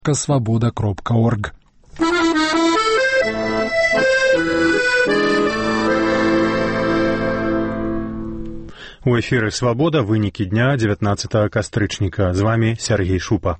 свобода.орг. У эфіры «Свабода», вынікі дня 19 кастрычніка. З вами Сергей Шупа.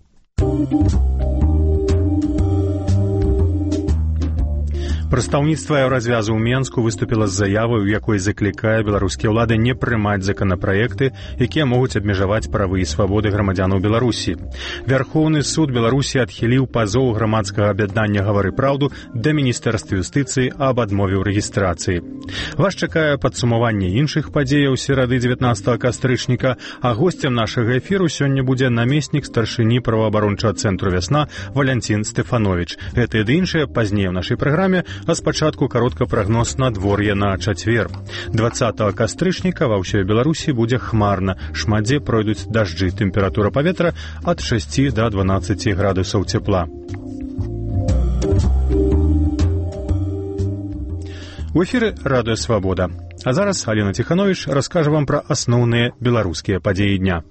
Прадстаўніцтва еўразвязу ў Менску выступіла з заявай, у якой заклікае беларускія ўлады не прымаць законапраекты, якія могуць абмежаваць правы і свабоды грамадзянаў Беларусі. Вярхоўны суд Беларусі адхіліў пазоў грамадскага аб'яднання «Гавары праўду» да Міністэрства юстыцыі аб адмове ў рэгістрацыі. Вас чакае падсумаванне іншых падзеяў серады 19 кастрычніка, а госцем нашага эфіру сёння будзе намеснік старшыні праваабарончага цэнтру «Вясна» Валянцін Стэфановіч. Гэтыя ды іншыя пазней у нашай праграме, а спачатку каротка прагноз надвор'я на чацвер. 20 кастрычніка ва ўсёй Беларусі будзе хмарна, шмат дзе пройдуць дажджы, тэмпература паветра ад 6 да 12 градусаў цепла. У эфіры радыё «Свабода». А зараз Алена Ціхановіч раскажа вам пра асноўныя беларускія падзеі дня.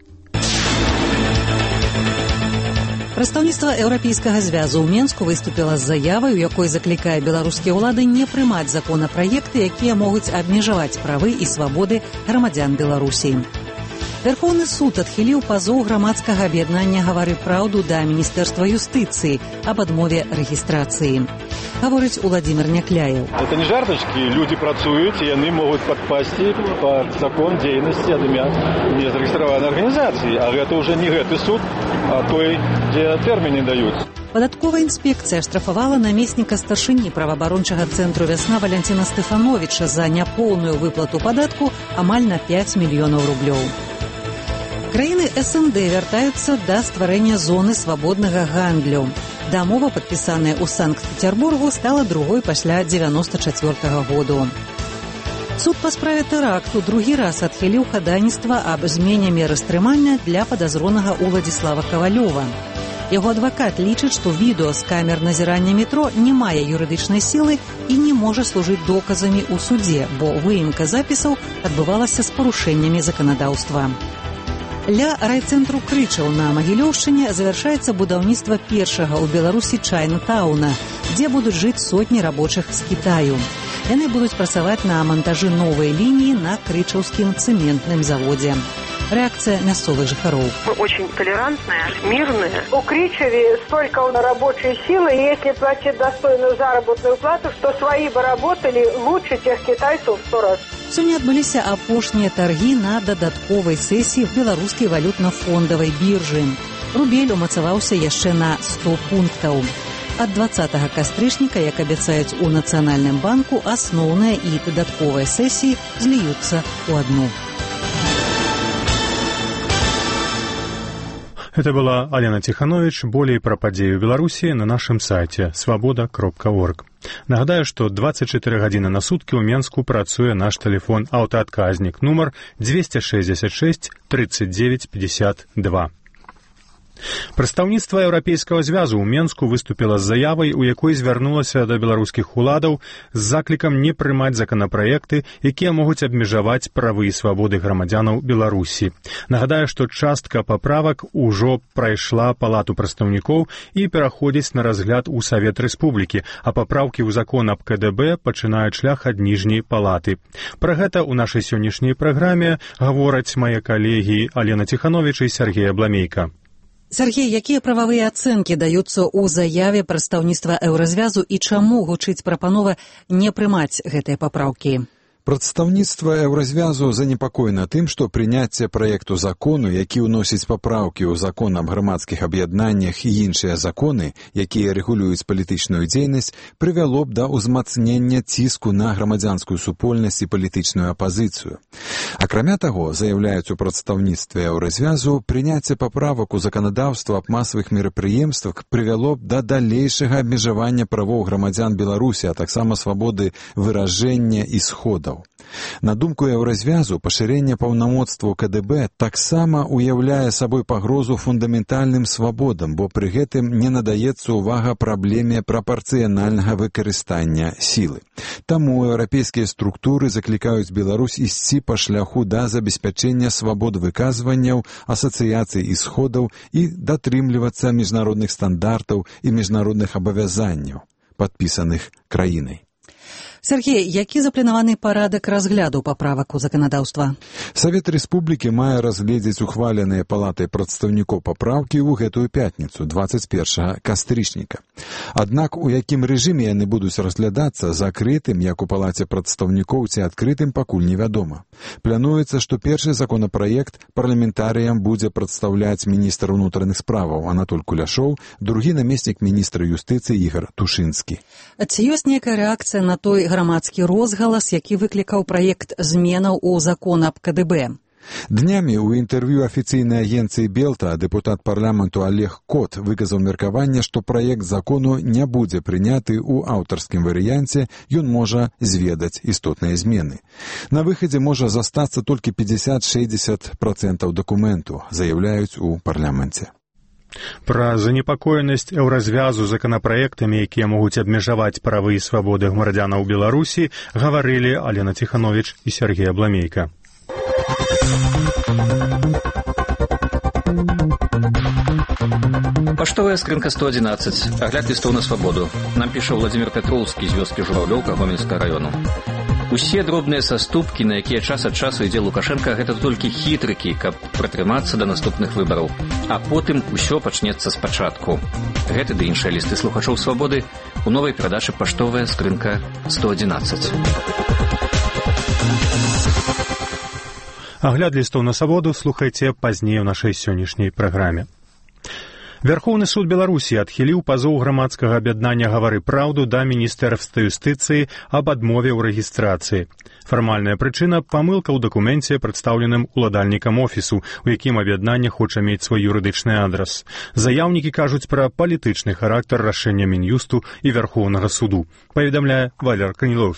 Прадстаўніцтва Еўрапейскага звязу ў Менску выступіла з заявай, у якой заклікае беларускія ўлады не прымаць законапраекты, якія могуць абмежаваць правы і свабоды грамадзян Беларусі. Вярхоўны суд адхіліў пазоў грамадскага аб'яднання «Гавары праўду» да Міністэрства юстыцыі аб адмове рэгістрацыі. Гаворыць Уладзімір Някляеў. Это не жартачкі, люди працуюць, і яны могуць падпасці пад закон дзейнасці ад імя незарэгістраванай арганізацыі, а гэта ўжо не гэты суд, а той, дзе тэрміны даюць. Падатковая інспекцыя штрафавала намесніка старшыні праваабарончага цэнтру «Вясна» Валянціна Стэфановіча за няпоўную выплату падатку амаль на 5 мільёнаў рублёў. Краіны СНД вяртаюцца да стварэння зоны свабоднага гандлю. Дамова, падпісаная ў Санкт-Петербургу, стала другой пасля 1994 году. Суд па справе тэракту другі раз адхіліў хадайніцтва аб змене меры стрымання для падазронага Уладзіслава Кавалёва. Яго адвакат лічыць, што відэо з камер назірання метро не мае юрыдычнай сілы і не можа служыць доказамі ў судзе, бо выемка запісаў адбывалася з парушэннямі заканадаўства. Ля райцэнтру Крычаў на Магілёўшчыне завяршаецца будаўніцтва першага ў Беларусі Чайна-тауна, дзе будуць жыць сотні рабочых з Кітаю. Яны будуць працаваць на мантажы новай лініі на крычаўскім цэментным заводзе. Реакция мясцовых жыхароў. Мы очень толерантные, мирные. У Кричеве столько рабочей силы, и если платить достойную заработную плату, что свои бы работали лучше тех китайцев в 100 раз. Сёння адбыліся апошнія таргі на дадатковай сесіі беларускай валютна-фондавай біржы. Рубель умацаваўся яшчэ на 100 пунктаў. Ад 20 кастрычніка, як абяцаюць у Нацыянальным банку, асноўныя і дадатковыя сесіі зліюцца ў адну. Это была Алена Ціхановіч. Болей пра падзеі ў Беларусі на нашым сайце свабода.орг. Нагадаю, што 24 гадзіны на суткі ў Менску працуе наш тэлефон аўтаадказнік нумар 266 39 52. Прадстаўніцтва Еўрапейскага звязу ў Менску выступіла з заявай, у якой звярнулася да беларускіх уладаў з заклікам не прымаць законапраекты, якія могуць абмежаваць правы і свабоды грамадзянаў Беларусі. Нагадаю, што частка паправак ужо прайшла палату прадстаўнікоў і пераходзіць на разгляд у Савет Рэспублікі, а папраўкі ў закон аб КДБ пачынаюць шлях ад ніжняй палаты. Пра гэта ў нашай сённяшняй праграме гавораць мае калегі Алена Ціхановіч і Сергей Абламейка. Сергей, якія прававыя ацэнкі даюцца ў заяве прадстаўніцтва Еўразвязу і чаму гучыць прапанова не прымаць гэтыя папраўкі? Прадстаўніцтва Еўразвязу занепакоена тым, што прыняцце праекту закону, які ўносіць папраўкі ў закон аб грамадскіх аб'яднаннях і іншыя законы, якія рэгулююць палітычную дзейнасць, прывяло б да ўзмацнення ціску на грамадзянскую супольнасць і палітычную апазіцыю. Акрамя таго, заяўляюць у прадстаўніцтве Еўразвязу, прыняцце паправак у заканадаўства аб масавых мерапрыемствах прывяло б да далейшага абмежавання правоў грамадзян Беларусі, а таксама свабоды выражэння і сходаў. журналістаў. На думку еўразвязу, пашырэнне паўнамоцтваў КДБ таксама уяўляе сабой пагрозу фундаментальным свабодам, бо пры гэтым не надаецца ўвага праблеме прапарцыянальнага выкарыстання сілы. Таму еўрапейскія структуры заклікаюць Беларусь ісці па шляху да забеспячэння свабод выказванняў, асацыяцый і сходаў і датрымлівацца міжнародных стандартаў і міжнародных абавязанняў, падпісаных краінай. Сергей, які запланаваны парадак разгляду паправак у заканадаўства? Савет Рэспублікі мае разгледзець ухваленыя палатай прадстаўнікоў папраўкі ў гэтую пятніцу, 21 кастрычніка. Аднак у якім рэжыме яны будуць разглядацца, закрытым, як у палаце прадстаўнікоў, ці адкрытым, пакуль невядома. Плануецца, што першы законапраект парламентарыям будзе прадстаўляць міністр унутраных справаў Анатоль Куляшоў, другі намеснік міністра юстыцыі Ігар Тушынскі. Ці ёсць нейкая рэакцыя на той грамадскі розгалас, які выклікаў праект зменаў у закон аб КДБ? Днямі ў інтэрв'ю афіцыйнай агенцыі Белта дэпутат парламенту Олег Кот выказаў меркаванне, што праект закону не будзе прыняты ў аўтарскім варыянце, ён можа зведаць істотныя змены. На выхадзе можа застацца толькі 50-60% дакументу, заяўляюць у парламенце. Пра занепакоенасць еўразвязу законапраектамі, якія могуць абмежаваць правы і свабоды грамадзянаў Беларусі, гаварылі Алена Ціхановіч і Сергей Абламейка. Паштовая скрынка 111. Агляд лістоў на свабоду. Нам піша Владзімір Пятроўскі з вёскі Журавлёўка Гомельскага раёну. Усе дробныя саступкі, на якія час ад часу ідзе Лукашенка, гэта толькі хітрыкі, каб пратрымацца да наступных выбараў. А потым усё пачнецца спачатку. Гэты ды іншыя лісты слухачоў свабоды у новай перадачы «Паштовая скрынка 111». Агляд лістоў на свабоду слухайце пазней у нашай сённяшняй праграме. Вярхоўны суд Беларусі адхіліў пазоў грамадскага аб'яднання «Гавары праўду» да Міністэрства юстыцыі аб адмове ў рэгістрацыі. Фармальная прычына – памылка ў дакуменце, прадстаўленым уладальнікам офісу, у якім аб'яднанне хоча мець свой юрыдычны адрас. Заяўнікі кажуць пра палітычны характар рашэння Мін'юсту і Вярхоўнага суду, паведамляе Валер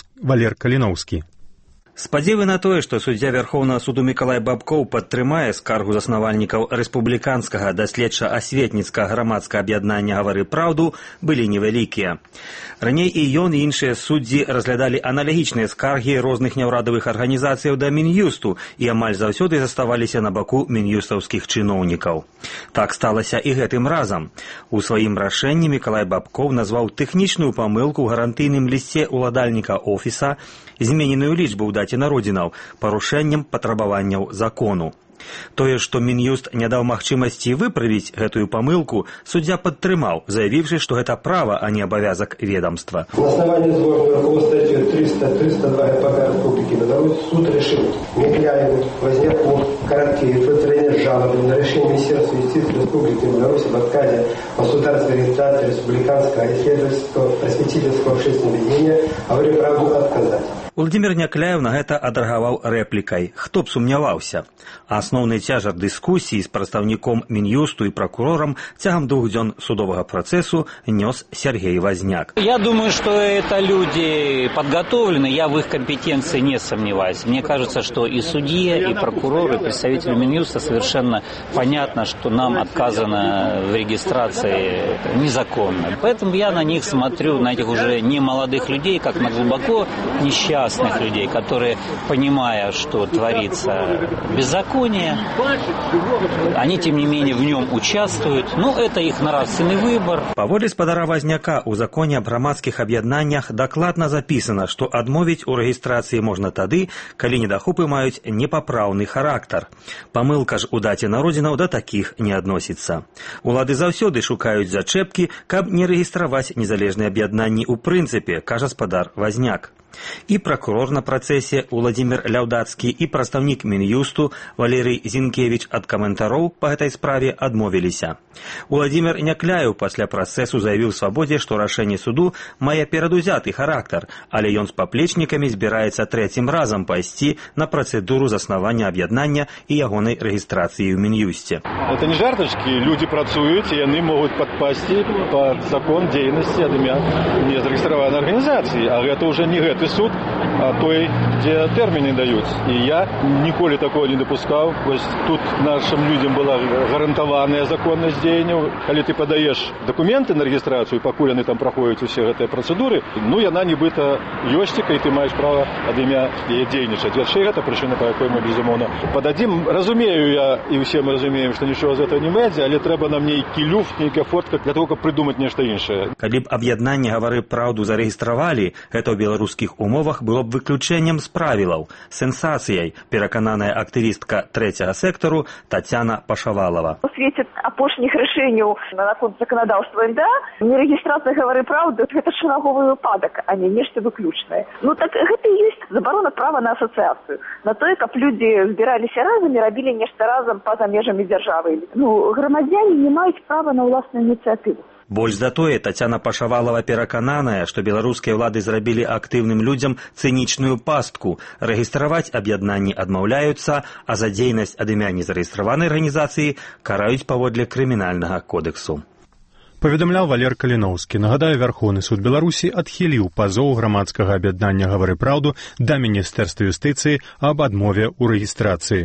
Каліноўскі. Спадзевы на тое, што суддзя Вярхоўнага суду Мікалай Бабкоў падтрымае скаргу заснавальнікаў рэспубліканскага даследча-асветніцкага грамадскага аб'яднання «Гавары праўду», былі невялікія. Раней і ён, і іншыя суддзі разглядалі аналагічныя скаргі розных няўрадавых арганізацыяў да Мін'юсту і амаль заўсёды заставаліся на баку мін'юстаўскіх чыноўнікаў. Так сталася і гэтым разам. У сваім рашэнні Мікалай Бабкоў назваў тэхнічную памылку ў гарантыйным лісце уладальніка офіса, змененую лічбу ў даце народзінаў, парушэннем патрабаванняў закону. Тое, што Мін'юст не даў магчымасці выправіць гэтую памылку, суддзя падтрымаў, заявіўшы, што гэта права, а не абавязак ведомства. На основании изложенного статьи 302 КПК Республики Беларусь суд решил Микляеву, Возняку, Короткевичу удовлетворение жалобы на решение Министерства юстиции Республики Беларусь об отказе по государственной регистрации республиканского исследовательского просветительского общественного ведения, говорю правду отказать. Владзімір Някляев на гэта адрэагаваў рэплікай. Хто б сумняваўся? Асноўны цяжар дыскусіі з прадстаўніком Мін'юсту і прокурорам цягам 2 дзён судовага працэсу нёс Сергей Возняк. Я думаю, что это люди подготовлены, я в их компетенции не сомневаюсь. Мне кажется, что и судья, и прокурор, и представители Минюста совершенно понятно, что нам отказано в регистрации незаконно. Поэтому я на них смотрю, на этих уже не молодых людей, как на глубоко несчастных людей, которые, понимая, что творится беззаконие, они, тем не менее, в нем участвуют. Ну, это их нравственный выбор. Паводле спадара Возняка у законе аб грамадскіх аб'яднаннях дакладна запісана, што адмовіць у рэгістрацыі можна тады, калі недахопы маюць непапраўны характар. Памылка ж у даце народзінаў да такіх не адносіцца. Улады заўсёды шукаюць зачэпкі, каб не рэгістраваць незалежныя аб'яднанні ў прынцыпе, кажа спадар Возняк. І прокурор на працэсе Владзімір Ляўдацкі, і прадстаўнік Мін'юсту Валерый Зінкевіч ад каментароў па гэтай справе адмовіліся. Владзімір Някляев пасля працэсу заявіў свабодзе, што рашэнне суду мае перадузяты характар, але ён з паплечнікамі збіраецца 3-м разам пайсці на працэдуру заснавання аб'яднання і ягонай рэгістрацыі ў Мін'юсце. Это не жартачкі, людзі працуюць, і яны могуць падпасці пад закон дзейнасці ад імя незарэгістраванай арганізацыі, а гэта ўжо не гэты суд, той, дзе тэрміны даюць. І я ніколі такого не дапускаў. Вось тут нашим людям была гарантаваная законнасць дзеянняў. Калі ты падаеш дакументы на рэгістрацыю, пакуль яны там праходзяць усе гэтыя працэдуры, яна нібыта ёсціка, і ты маеш права ад імя яе дзейнічаць. Яшчэ гэта прычына, па якой мы, безумоўна, пададзім. Разумею я, і ўсе мы разумеем, што нічого з этого не будзе, але трэба нам нейкі люфт, нейкая фотка для того, каб прыдумаць нешта іншае. Калі б аб'яднанне «Гавары праўду» зарэгістравалі, гэта ў беларускіх умовах было б выключэннем з правілаў, сенсацыяй, перакананая актывістка трэцяга сектару Тацяна Пашавалова. У свеце апошніх рашэнняў наконт заканадаўства НДА нерэгістрацыя «Гавары праўду» – гэта шараговы выпадак, а не нешта выключнае. Так гэта і ёсць забарона права на асацыяцыю, на тое, каб людзі збіраліся разам і рабілі нешта разам па-за межамі дзяржавы. Грамадзяне не маюць права на ўласную ініцыятыву. Больш за тое, Тацяна Пашавалова перакананая, што беларускія ўлады зрабілі актыўным людзям цынічную пастку. Рэгістраваць аб'яднанні адмаўляюцца, а за дзейнасць ад імя незарэгістраванай арганізацыі караюць паводле крымінальнага кодексу. Паведамляў Валер Каліноўскі. Нагадаю, Вярхоўны суд Беларусі адхіліў пазоў грамадскага аб'яднання «Гавары праўду» да Міністэрства юстыцыі аб адмове ў рэгістрацыі.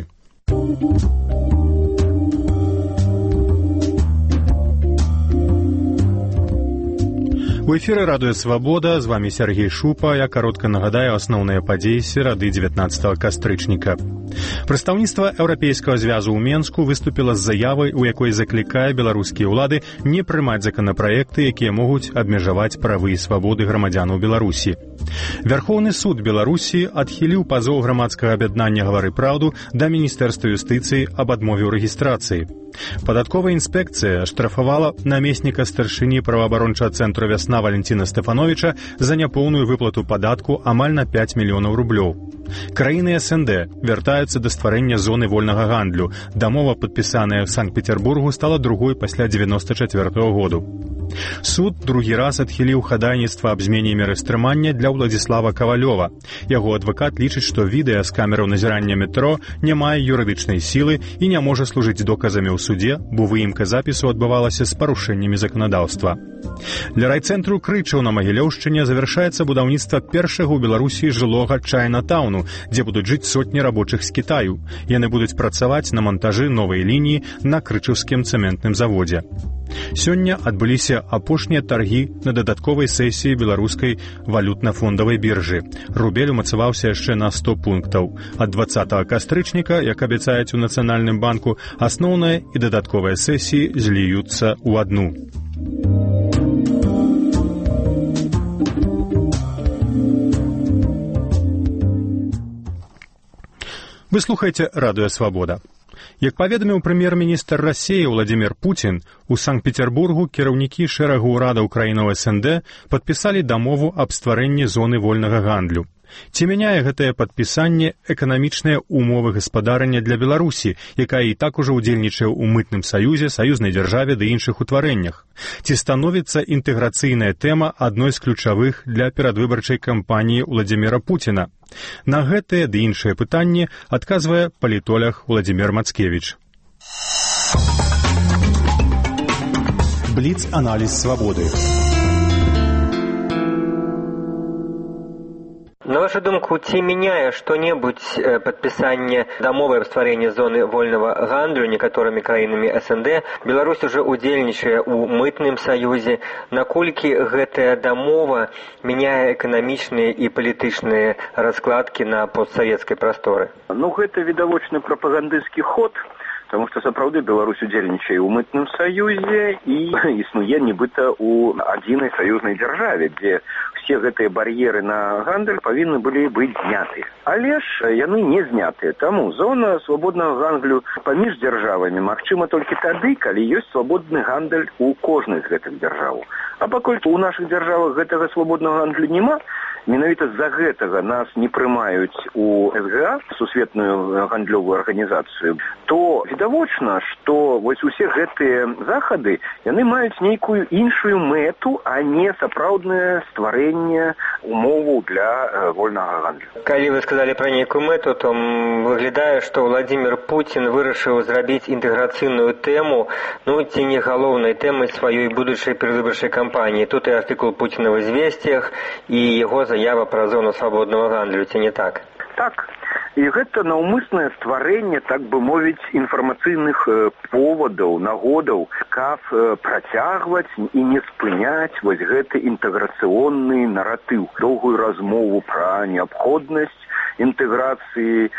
У эфіры «Радыё Свабода», з вамі Сергей Шупа. Я каротка нагадаю асноўныя падзеі серады 19 кастрычніка. Прадстаўніцтва Еўрапейскага звязу ў Менску выступіла з заявай, у якой заклікае беларускія ўлады не прымаць законапраекты, якія могуць абмежаваць правы і свабоды грамадзянаў Беларусі. Вярхоўны суд Беларусі адхіліў пазоў грамадскага аб'яднання «Гавары праўду» да Міністэрства юстыцыі аб адмове ў рэгістрацыі. Падатковая інспекцыя штрафавала намесніка старшыні праваабарончага цэнтру «Вясна» Валентина Стефановича за няпоўную выплату падатку амаль на 5 мільёнаў рублёў. Краіны СНД вяртаюцца да стварэння зоны вольнага гандлю. Дамова, падпісаная ў Санкт-Петербургу, стала другой пасля 94 году. Суд другі раз адхіліў хадайніцтва аб змене меры стрымання для Владзіслава Кавалёва. Яго адвакат лічыць, што відэа з камераў назірання метро не мае юрыдычнай сілы і не можа служыць доказамі ў суде, бо выемка запісу адбывалася з парушэннямі заканадаўства. Для райцэнтру Крычаў на Магілёўшчыне завяршаецца будаўніцтва першага ў Беларусі жылога Чайна-таўну, дзе будуць жыць сотні рабочых з Кітаю. Яны будуць працаваць на мантажы новай лініі на крычаўскім цэментным заводзе. Сёння адбыліся апошнія таргі на дадатковай сесіі беларускай валютна-фондавай біржы. Рубель умацаваўся яшчэ на 100 пунктаў. Ад 20 кастрычніка, як абяцаюць у Нацыянальным банку, асноўная і дадатковыя сесіі зліюцца ў адну. Вы слухаеце «Радыё Свабода». Як паведаміў прэм'ер-міністр Расіі Владзімір Пуцін, у Санкт-Петербургу кіраўнікі шэрагу ўрадаў краінаў СНД падпісалі дамову аб стварэнні зоны вольнага гандлю. Ці мяняе гэтае падпісанне эканамічныя умовы гаспадарання для Беларусі, якая і так ужо ўдзельнічае ў мытным саюзе, саюзнай дзяржаве ды іншых утварэннях? Ці становіцца інтэграцыйная тэма адной з ключавых для перадвыбарчай кампаніі Владзіміра Пуціна? На гэтае ды іншае пытанне адказвае палітолог Владзімір Мацкевіч. Бліц-аналіз свабоды. На вашу думку, ці мяняе што-небудзь падпісанне дамовы аб стварэнні зоны вольнага гандлю некаторымі краінамі СНД? Беларусь ужо ўдзельнічае ў мытным саюзе. Наколькі гэтая дамова мяняе эканамічныя і палітычныя раскладкі на постсавецкай прасторы? Гэта відавочны прапагандысцкі ход, потому што сапраўды Беларусь удзельнічае ў мытным саюзе і існуе нібыта ў адзінай саюзнай дзяржаве, дзе все гэтыя бар'еры на гандаль павінны былі быць зняты. Але ж яны не знятыя. Таму зона свабоднага гандлю паміж дзяржавамі магчыма толькі тады, калі ёсць свабодны гандаль у кожнай з гэтых дзяржаў. А паколькі ў нашых дзяржавах гэтага свабоднага гандлю няма, менавіта з-за гэтага нас не прымаюць у СГА, сусветную гандлёвую арганізацыю, то відавочна, што вось усе гэтыя захады, яны маюць нейкую іншую мэту, а не сапраўднае стварэнне умову для вольнага гандлю. Калі вы сказалі пра нейкую мэту, то выглядае, што Владзімір Пуцін вырашыў зрабіць інтэграцыйную тэму, ці не галоўнай тэмай сваёй будучай перадвыбарчай кампаніі. Тут і артыкул Пуціна ў «Звесціях» і яго заява пра зону свабоднага гандлю, ці не так? Так. І гэта наўмыснае стварэнне, так бы мовіць, інфармацыйных повадаў, нагодаў, каб працягваць і не спыняць вось гэты інтэграцыйны наратыў, доўгую размову пра неабходнасць інтэграцыі.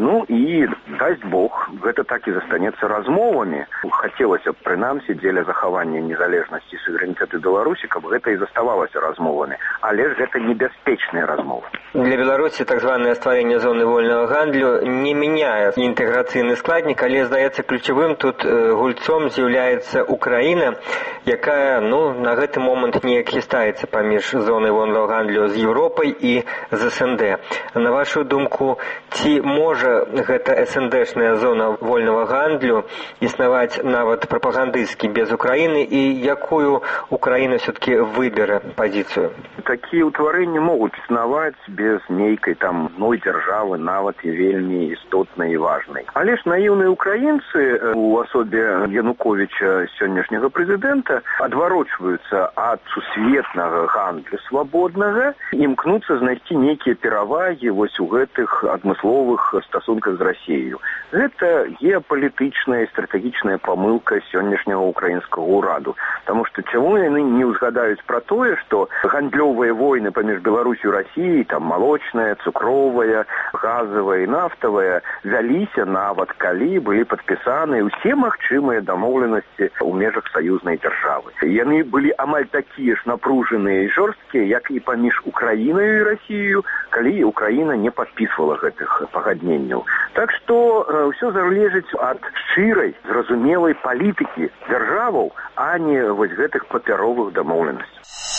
І, дасць Бог, гэта так і застанецца размовамі. Хацелася б, прынамсі, дзеля захавання незалежнасці і суверэнітэту Беларусі, каб гэта і заставалася размовамі. Але ж гэта небяспечныя размовы. Для Беларусі так званае стварэнне зоны вольнага гандлю не мяняе інтэграцыйны складнік, але, здаецца, ключавым тут гульцом з'яўляецца Украіна, якая, на гэты момант неяк хістаецца паміж зонай вольнага гандлю з Еўропай і з СНД. На вашу думку, ці можа гэта СНДшная зона вольнага гандлю існаваць нават прапагандысцкі без Украіны, і якую Украіна все-таки выберэ пазіцыю? Такія ўтварэнні могуць існаваць без нейкай там адной дзяржавы, нават і вельмі істотнай і важнай. Але ж наіўныя украінцы у асобе Януковіча, сённяшняга прэзідэнта, адварочваюцца ад сусветнага гандлю свабоднага і імкнуцца знайсці нейкія перавагі вось у гэтых адмысловых стасунках з Расіяю. Гэта геапалітычная і стратэгічная памылка сённяшняга украінскага ўраду. Таму што чаму яны не ўзгадаюць пра тое, што гандлёвыя войны паміж Беларусю і Расіяй, там малочная, цукровая, газавая і нафтавая, вяліся нават калі былі падпісаны ўсе магчымыя дамоўленасці ў межах саюзнай дзяржавы. Яны былі амаль такія ж напружаныя і жорсткія, як і паміж Украінай і Расіяю, калі Украіна не падпісвала гэтых пагадненняў. Так што ўсё залежыць ад шчырай, зразумелай палітыкі дзяржаваў, а не вось гэтых папяровых дамоўленасцей.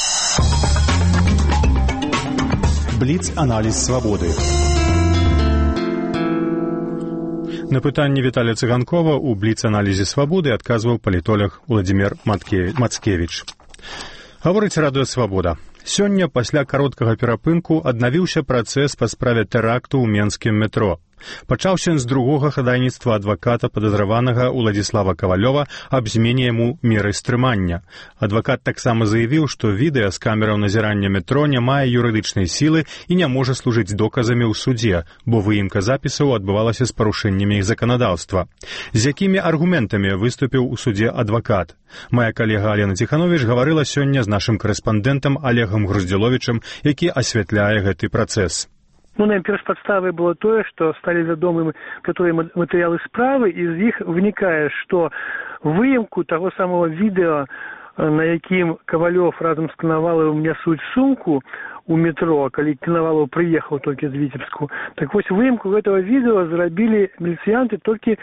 Бліц-аналіз свабоды. На пытанне Віталія Цыганкова ў бліц-аналізе свабоды адказваў палітолог Владзімір Мацкевіч. Гаворыць радыё «Свабода». Сёння, пасля кароткага перапынку, аднавіўся працэс па справе тэракту ў менскім метро. Пачаўся з другога хадайніцтва адваката падазраванага Уладзіслава Кавалёва аб змене яму меры стрымання. Адвакат таксама заявіў, што відэа з камераў назірання метро не мае юрыдычнай сілы і не можа служыць доказамі ў судзе, бо выемка запісаў адбывалася з парушэннямі іх заканадаўства. З якімі аргументамі выступіў у судзе адвакат? Мая калега Алена Ціхановіч гаварыла сёння з нашым карэспандэнтам Олегам Груздзіловічам, які асвятляе гэты працэс. Першападставай было тое, што сталі вядомымі некаторыя матэрыялы справы, і з іх вынікае, што выемку таго самого відэа, на якім Кавалёв разам з Канаваловым нясуць сумку у метро, калі Канавалов прыехаў толькі з Віцебску. Так вось выемку гэтага відэа зрабілі міліцыянты толькі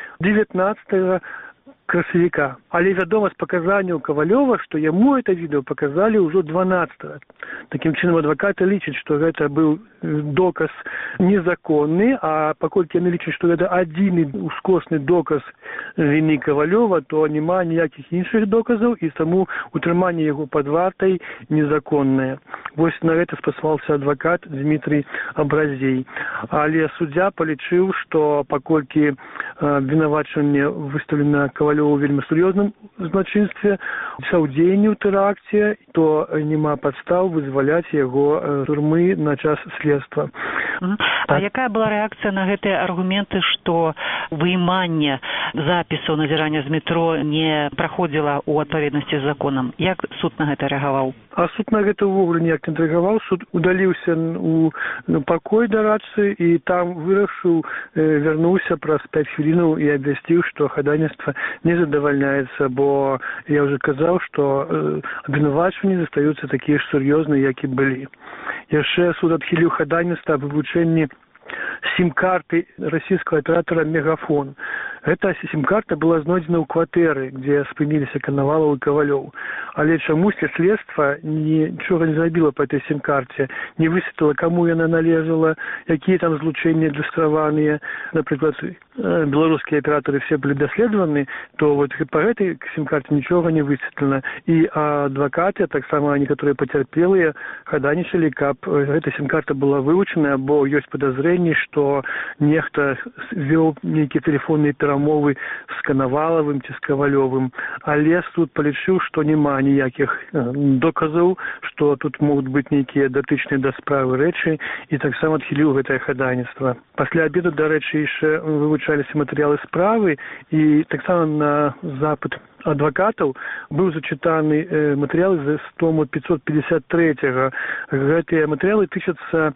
19 красавіка. Але вядома з паказанняў Кавалёва, што яму это відэо паказалі ўжо 12-го. Такім чынам адвакаты лічаць, што гэта быў доказ незаконны, а паколькі яны лічаць, што гэта адзіны ускосны доказ віны Кавалёва, то няма ніякіх іншых доказаў, і таму утрыманне яго пад вартай незаконнае. Вось на гэта спасылаўся адвакат Дмітрий Абразей. Але суддзя палічыў, што паколькі абвінавачванне выстаўлена Кавалёву вельмі сур'ёзным злачынстве, саўдзейні ў тэракце, то няма падстаў вызваляць яго з турмы на час следства. А якая была рэакцыя на гэтыя аргументы, што выйманне запісаў назірання з метро не праходзіла ў адпаведнасці з законам? Як суд на гэта рэагаваў? А суд на гэта ўвогуле ніяк не рэагаваў. Суд удаліўся ў пакой дарадцы і там вырашыў, вярнуўся праз 5 хвілінаў і абвясціў, што хадайніцтва не задавальняецца, бо я ўжо казаў, што абвінавачванні застаюцца такія ж сур'ёзныя, як і былі. Яшчэ суд адхіліў хадайніцтва аб вывучэнні сім-карты расійскага аператора «Мегафон». Эта сим-карта была знойдзена ў кватэры, дзе спыніліся Коновалов і Кавалёў. Але чамусьці следства нічога не зрабіла па этой сим-карце, не высветліла, каму яна належала, якія там злучэнні адлюстраваныя. Напрыклад, беларускія аператары все былі даследаваны, то вот па гэтай сим-карте нічога не высветлена. І адвакаты, таксама некаторыя пацярпелыя, хаданічалі, каб эта сим-карта была вывучана, бо ёсць падазрэнні, што нехта вёў нейкія тэлефонныя перамовы з Коноваловым ці з Кавалёвым. Але суд палічыў, што няма ніякіх доказаў, што тут могуць быць нейкія датычныя да справы рэчы, і таксама адхіліў гэтае хаданіцтва. Пасля абеду, дарэчы, яшчэ вывучаліся матэрыялы справы, і таксама на запыт адвакатаў быў зачытаны матэрыялы з тому 553-го. Гэтыя матэрыялы тычацца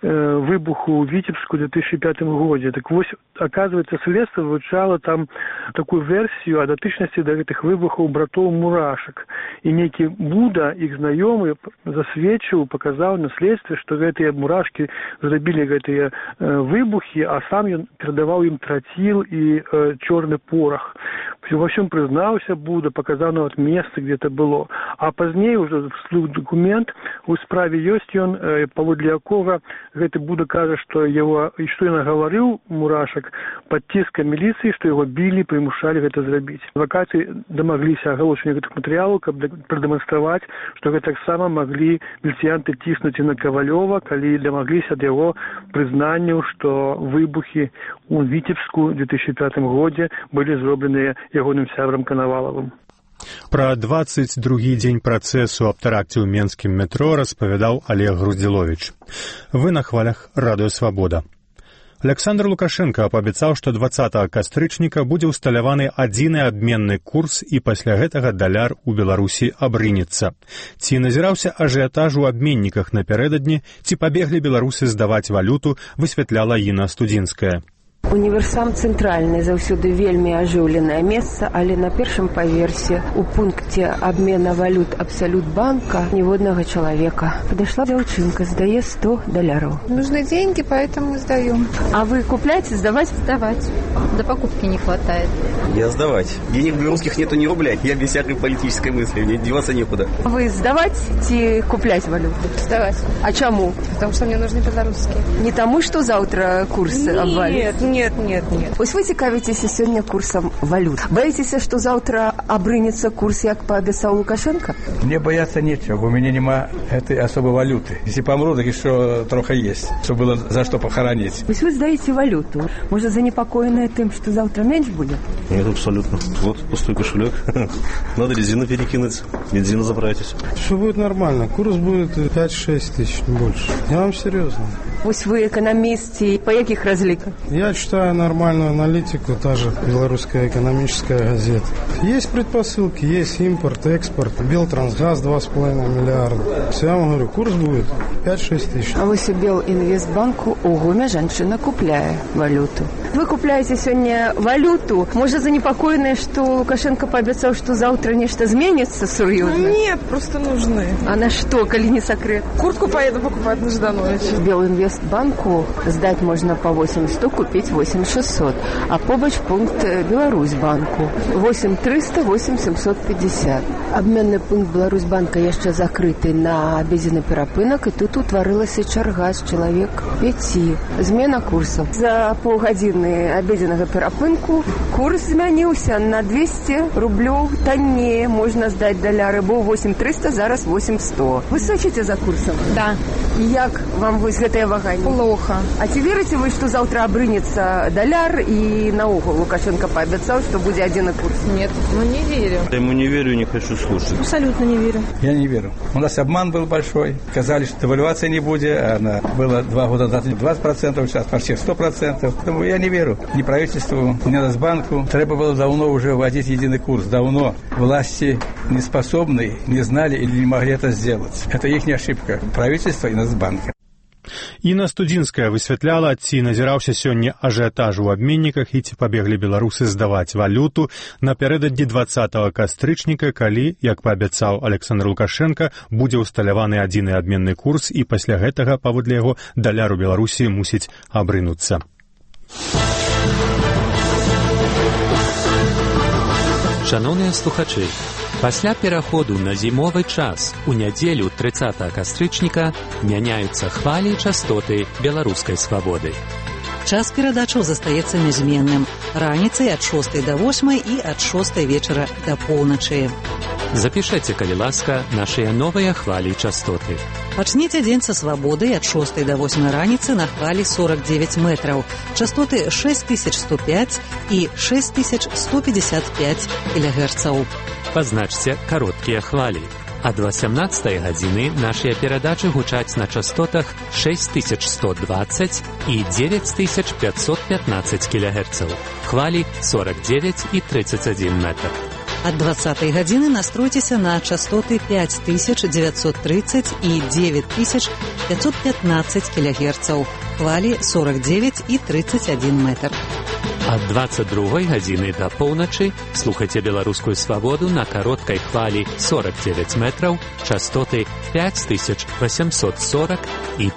выбуху ў Віцебску ў 2005 годзе. Так вось, оказывается, следство вывучало там такую версію о датычнасці да гэтых выбухаў братоў Мурашак. І нейкі Буда, іх знаёмы, засведчыў, паказаў на следстве, што гэтыя Мурашкі зрабілі гэтыя выбухі, а сам ён перадаваў ім трацил і чорны порах. Во всем признаўся Буда, паказаў нават месца, где это было. А пазней уже вслух документ у справе ёсць ён, паводле якога гэты Буда кажа, што ён нагаварыў Мурашак пад ціскам міліцыі, што яго білі, прымушалі гэта зрабіць. Адвакаты дамагліся агалошання гэтых матэрыялаў, каб прадэманстраваць, што гэта таксама маглі міліцыянты ціснуць і на Кавалёва, калі дамагліся ад яго прызнанняў, што выбухі ў Віцебску ў 2005 годзе былі зробленыя ягоным сябрам Коноваловым. Пра 22-гі дзень працэсу аб тэракце ў менскім метро распавядаў Олег Груздзіловіч. Вы на хвалях Радыё Свабода. Александр Лукашенко паабяцаў, што 20 кастрычніка будзе ўсталяваны адзіны абменны курс і пасля гэтага даляр у Беларусі абрынецца. Ці назіраўся ажыятаж у абменніках напярэдадні, ці пабеглі беларусы здаваць валюту, высвятляла Інна Студзінская. Універсам цэнтральны заўсёды вельмі ажыўленае месца, але на першым паверсе у пункце абмена валют Абсолют банка ніводнага чалавека. Подошла дзяўчынка, сдае $100. Нужны деньги, поэтому сдаем. А вы купляете, сдавать? Сдавать. До покупки не хватает. Я сдавать. Денег белорусских нету ни рубля. Я без всякой политической мысли. Мне деваться некуда. Вы сдавать ці куплять валюту? Сдавать. А чему? Потому что мне нужны белорусские. Не тому, что завтра курс обвалится? Нет. Вось вы цікавіцеся сёння курсам валют. Боитесь, что завтра обрынется курс, як пообещал Лукашенко? Мне бояться нечего, у меня нема этой особой валюты. Если помру, так еще трохи есть, чтобы было за что похоронить. То есть вы сдаете валюту? Может, занепокоенная тем, что завтра меньше будет? Нет, абсолютно. Вот пустой кошелек. Надо резину перекинуть, бензина заправитесь. Все будет нормально. Курс будет 5-6 тысяч, не больше. Я вам серьезно. Пусть вы экономист, и по каких разликах? Я читаю нормальную аналитику, та же белорусская экономическая газета. Есть предпосылки, есть импорт, экспорт. Белтрансгаз 2,5 миллиарда. Я вам говорю, курс будет 5-6 тысяч. А вось у Белинвестбанку у Гуме женщина купляет валюту. Вы купляете сегодня валюту? Может, занепокоенные, что Лукашенко пообещал, что завтра нечто изменится серьезно? Нет, просто нужны. А на что, коли не секрет? Куртку поеду покупать на Ждановича. Белинвестбанку сдать можно по 8100, купить 8600. А побач пункт Беларусьбанку 8300, 8750. Обменный пункт Беларусьбанка еще закрытый на обеденный перапынок, и тут утворилася чарга з человек 5. Змена курсов. За полгодины обеденного перапынку курс змянился на 200 рублей таннее. Можно сдать доляры. Был 8300, зараз 8100. Вы сочите за курсом? Да. И як вам вось гэтае ваганне? Плохо. А ці верите вы, что завтра обрынется доляр, и наогул Лукашенко пообещал, что будет один курс? Нет, не верю. Я ему не верю, не хочу слушать. Абсолютно не верю. Я не верю. У нас обман был большой. Сказали, что девальвации не будет. Она была 2 года назад 20%, сейчас почти 100%. Поэтому я не верю ни правительству, ни Нацбанку. Треба было давно уже вводить единый курс. Давно. Власти не способны, не знали или не могли это сделать. Это их ошибка. Правительство и Нацбанка. Інна Студзінская высвятляла, ці назіраўся сёння ажыятаж у абменніках і ці пабеглі беларусы здаваць валюту напярэдадні 20 кастрычніка, калі, як паабяцаў Александр Лукашенко, будзе ўсталяваны адзіны абменны курс і пасля гэтага, паводле яго, даляр у Беларусі мусіць абрынуцца. Шановныя слухачы, пасля пераходу на зімовы час у нядзелю 30 кастрычніка мяняюцца хвалі і частоты беларускай свабоды. Час перадачаў застаецца нязменным. Раніцай ад 6 до 8 і ад 6 вечара да поўначы. Запішайце, калі ласка, нашыя новыя хвалі і частоты. Пачніце дзень са свабоды ад 6 до 8 раніцы на хвалі 49 метраў. Частоты 6105 і 6155 кілогерцаў. Пазначце кароткія хвалі. Ад 18 гадзіны нашыя перадачы гучаць на частотах 6120 і 9515 кілогерцаў. Хвалі 49 і 31 метр. Ад 20 гадзіны настройцеся на частоты 5930 і 9515 кілогерцаў. Хвалі 49 і 31 метр. Ад 22 гадзіны да поўначы слухайце беларускую свабоду на кароткай хвалі 49 метраў, частоты 5840 і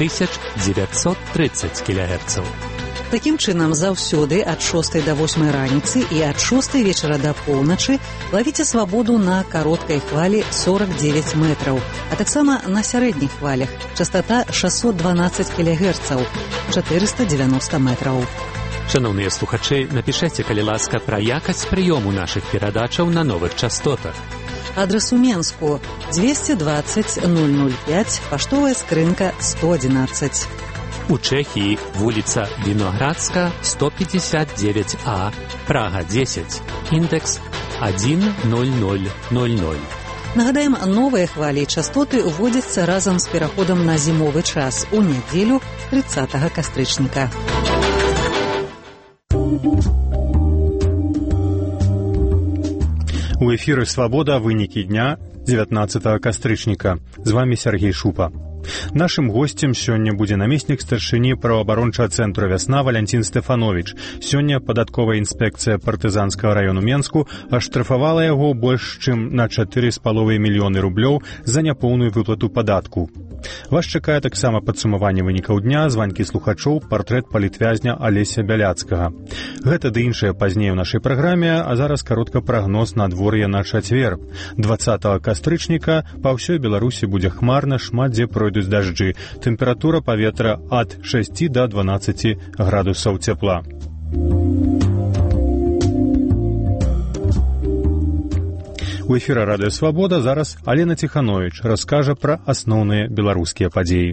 5930 кілогерцаў. Такім чынам, заўсёды ад 6 до 8 раніцы і ад 6 вечара да поўначы лавіце свабоду на кароткай хвалі 49 метраў, а таксама на сярэдніх хвалях частота 612 кілогерцаў, 490 метраў. Шановныя слухачы, напішайце, калі ласка, пра якасць прыёму нашых перадачаў на новых частотах. Адрес у Менску 220 005, паштовая скрынка 111. У Чэхіі вуліца Віноградска, 159А, Прага 10, індекс 10000. Нагадаем, новыя хвалі і частоты уводзяцца разам з пераходам на зімовы час у нядзелю 30 кастрычніка. У эфіры «Свабода. Вынікі дня» 19 кастрычніка. З вами Сергей Шупа. Нашым госцем сёння будзе намеснік старшыні праваабарончага цэнтру «Вясна» Валянцін Стэфановіч. Сёння падатковая інспекцыя партызанскага раёну Менску аштрафавала яго больш чым на 4,5 мільёны рублёў за няпоўную выплату падатку. Вас чакае таксама падсумаванне вынікаў дня, званкі слухачоў, партрэт палітвязня Алеся Бяляцкага. Гэта ды іншае пазней у нашай праграме, а зараз каротка прагноз надвор'я на чацвер. 20 кастрычніка па ўсёй Беларусі будзе хмарна, шмат дзе пройдуць дажджы. Тэмпература паветра ад 6 до 12 градусаў цяпла. У эфіры радыё «Свабода» зараз Алена Ціхановіч раскажа пра асноўныя беларускія падзеі.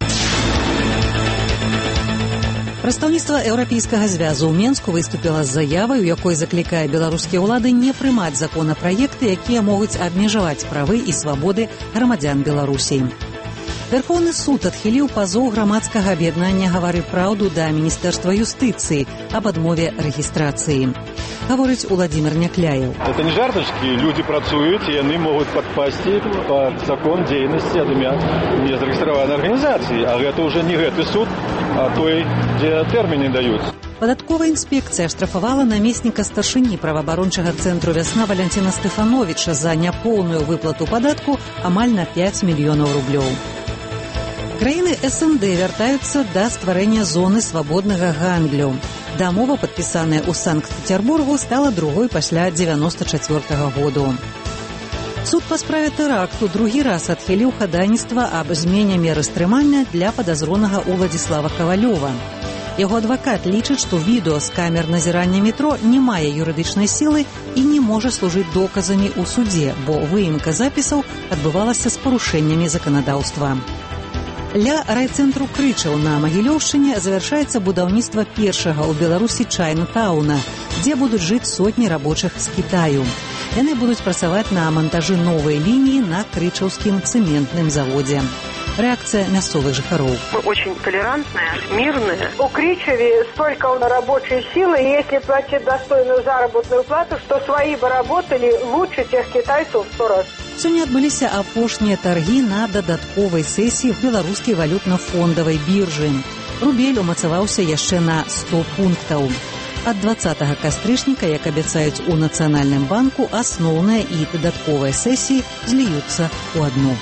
Прадстаўніцтва Еўрапейскага звязу ў Менску выступіла з заявай, у якой заклікае беларускія ўлады не прымаць законапраекты, якія могуць абмежаваць правы і свабоды грамадзян Беларусі. Верховны суд адхіліў пазоў грамадскага аб'яднання «Гавары праўду» да Міністэрства юстыцыі аб адмове рэгістрацыі. Гаворыць Уладзімир Някляеў. Это не жартачкі, люди працуюць, і яны могуць падпасці пад закон дзейнасці ад імя незарэгістраванай арганізацыі, а гэта ўжо не гэты суд, а той, дзе тэрміны даюць. Падатковая інспекцыя штрафавала намесніка старшыні праваабарончага цэнтру «Вясна» Валянціна Стэфановіча за няпоўную выплату падатку амаль на 5 мільёнаў рублёў. Краіны СНД вяртаюцца да стварэння зоны свабоднага гандлю. Дамова, падпісаная ў Санкт-Петербургу, стала другой пасля 94 году. Суд па справе тэракту другі раз адхіліў хадайніцтва аб змене меры стрымання для падазронага Уладзіслава Кавалёва. Яго адвакат лічыць, што відэо з камер назірання метро не мае юрыдычнай сілы і не можа служыць доказамі ў судзе, бо выемка запісаў адбывалася з парушэннямі заканадаўства. Ля райцэнтру Крычаў на Магілёўшчыне завяршаецца будаўніцтва першага ў Беларусі Чайна-тауна, дзе будуць жыць сотні рабочых з Кітаю. Яны будуць працаваць на мантажы новай лініі на Крычаўскім цэментным заводзе. Реакция мясцовых жыхароў. Мы очень толерантные, мирные. У Кричеве столько рабочей силы, и если платить достойную заработную плату, что свои бы работали лучше тех китайцев в 100 раз. Сёння адбыліся апошнія таргі на дадатковай сесіі беларускай валютна-фондавай біржы. Рубель умацаваўся яшчэ на 100 пунктаў. Ад 20 кастрычніка, як абяцаюць у Нацыянальным банку, асноўная і дадатковая сесіі зліюцца ў адну.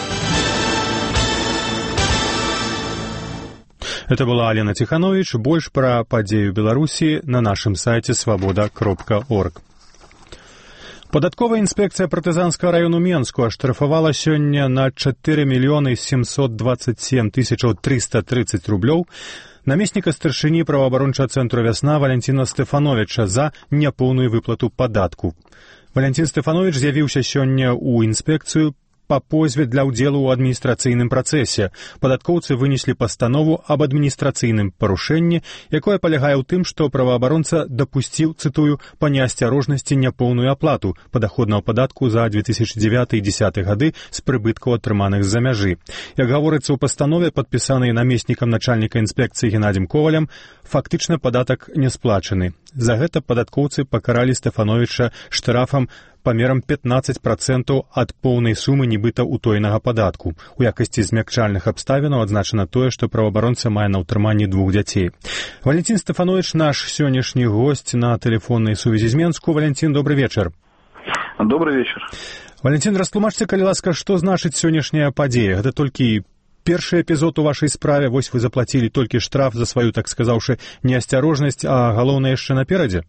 Это была Алена Ціхановіч. Больш пра падзею Беларусі на нашым сайце свабода.орг. Падатковая інспекцыя партызанскага раёну Менску аштрафавала сёння на 4 727 330 рублёў намесніка старшыні праваабарончага цэнтру «Вясна» Валянціна Стэфановіча за няпоўную выплату падатку. Валянцін Стэфановіч з'явіўся сёння ў інспекцыю па позве для ўдзелу ў адміністрацыйным працэсе. Падаткоўцы вынеслі пастанову аб адміністрацыйным парушэнні, якое палягае ў тым, што праваабаронца дапусціў, цытую, па неасцярожнасці няпоўную аплату падаходнага падатку за 2009 і 2010 гады з прыбыткаў, атрыманых з-за мяжы. Як гаворыцца ў пастанове, падпісанай намеснікам начальніка інспекцыі Геннадзем Ковалем, фактычна падатак не сплачаны. За гэта падаткоўцы пакаралі Стэфановіча штрафам памерам 15% ад поўнай сумы нібыта ўтоенага падатку. У якасці змякчальных абставінаў адзначана тое, што праваабаронца мае на ўтрыманні 2 дзяцей. Валянцін Стэфановіч, наш сённяшні госць на тэлефоннай сувязі з Менску. Валянцін, добрый вечар. Добрый вечар. Валянцін, растлумачце, калі ласка, што значыць сённяшняя падзея? Гэта толькі першы эпізод у вашай справе, вось вы заплацілі толькі штраф за сваю, так сказаўшы, неасцярожнасць, а галоўнае яшчэ наперадзе?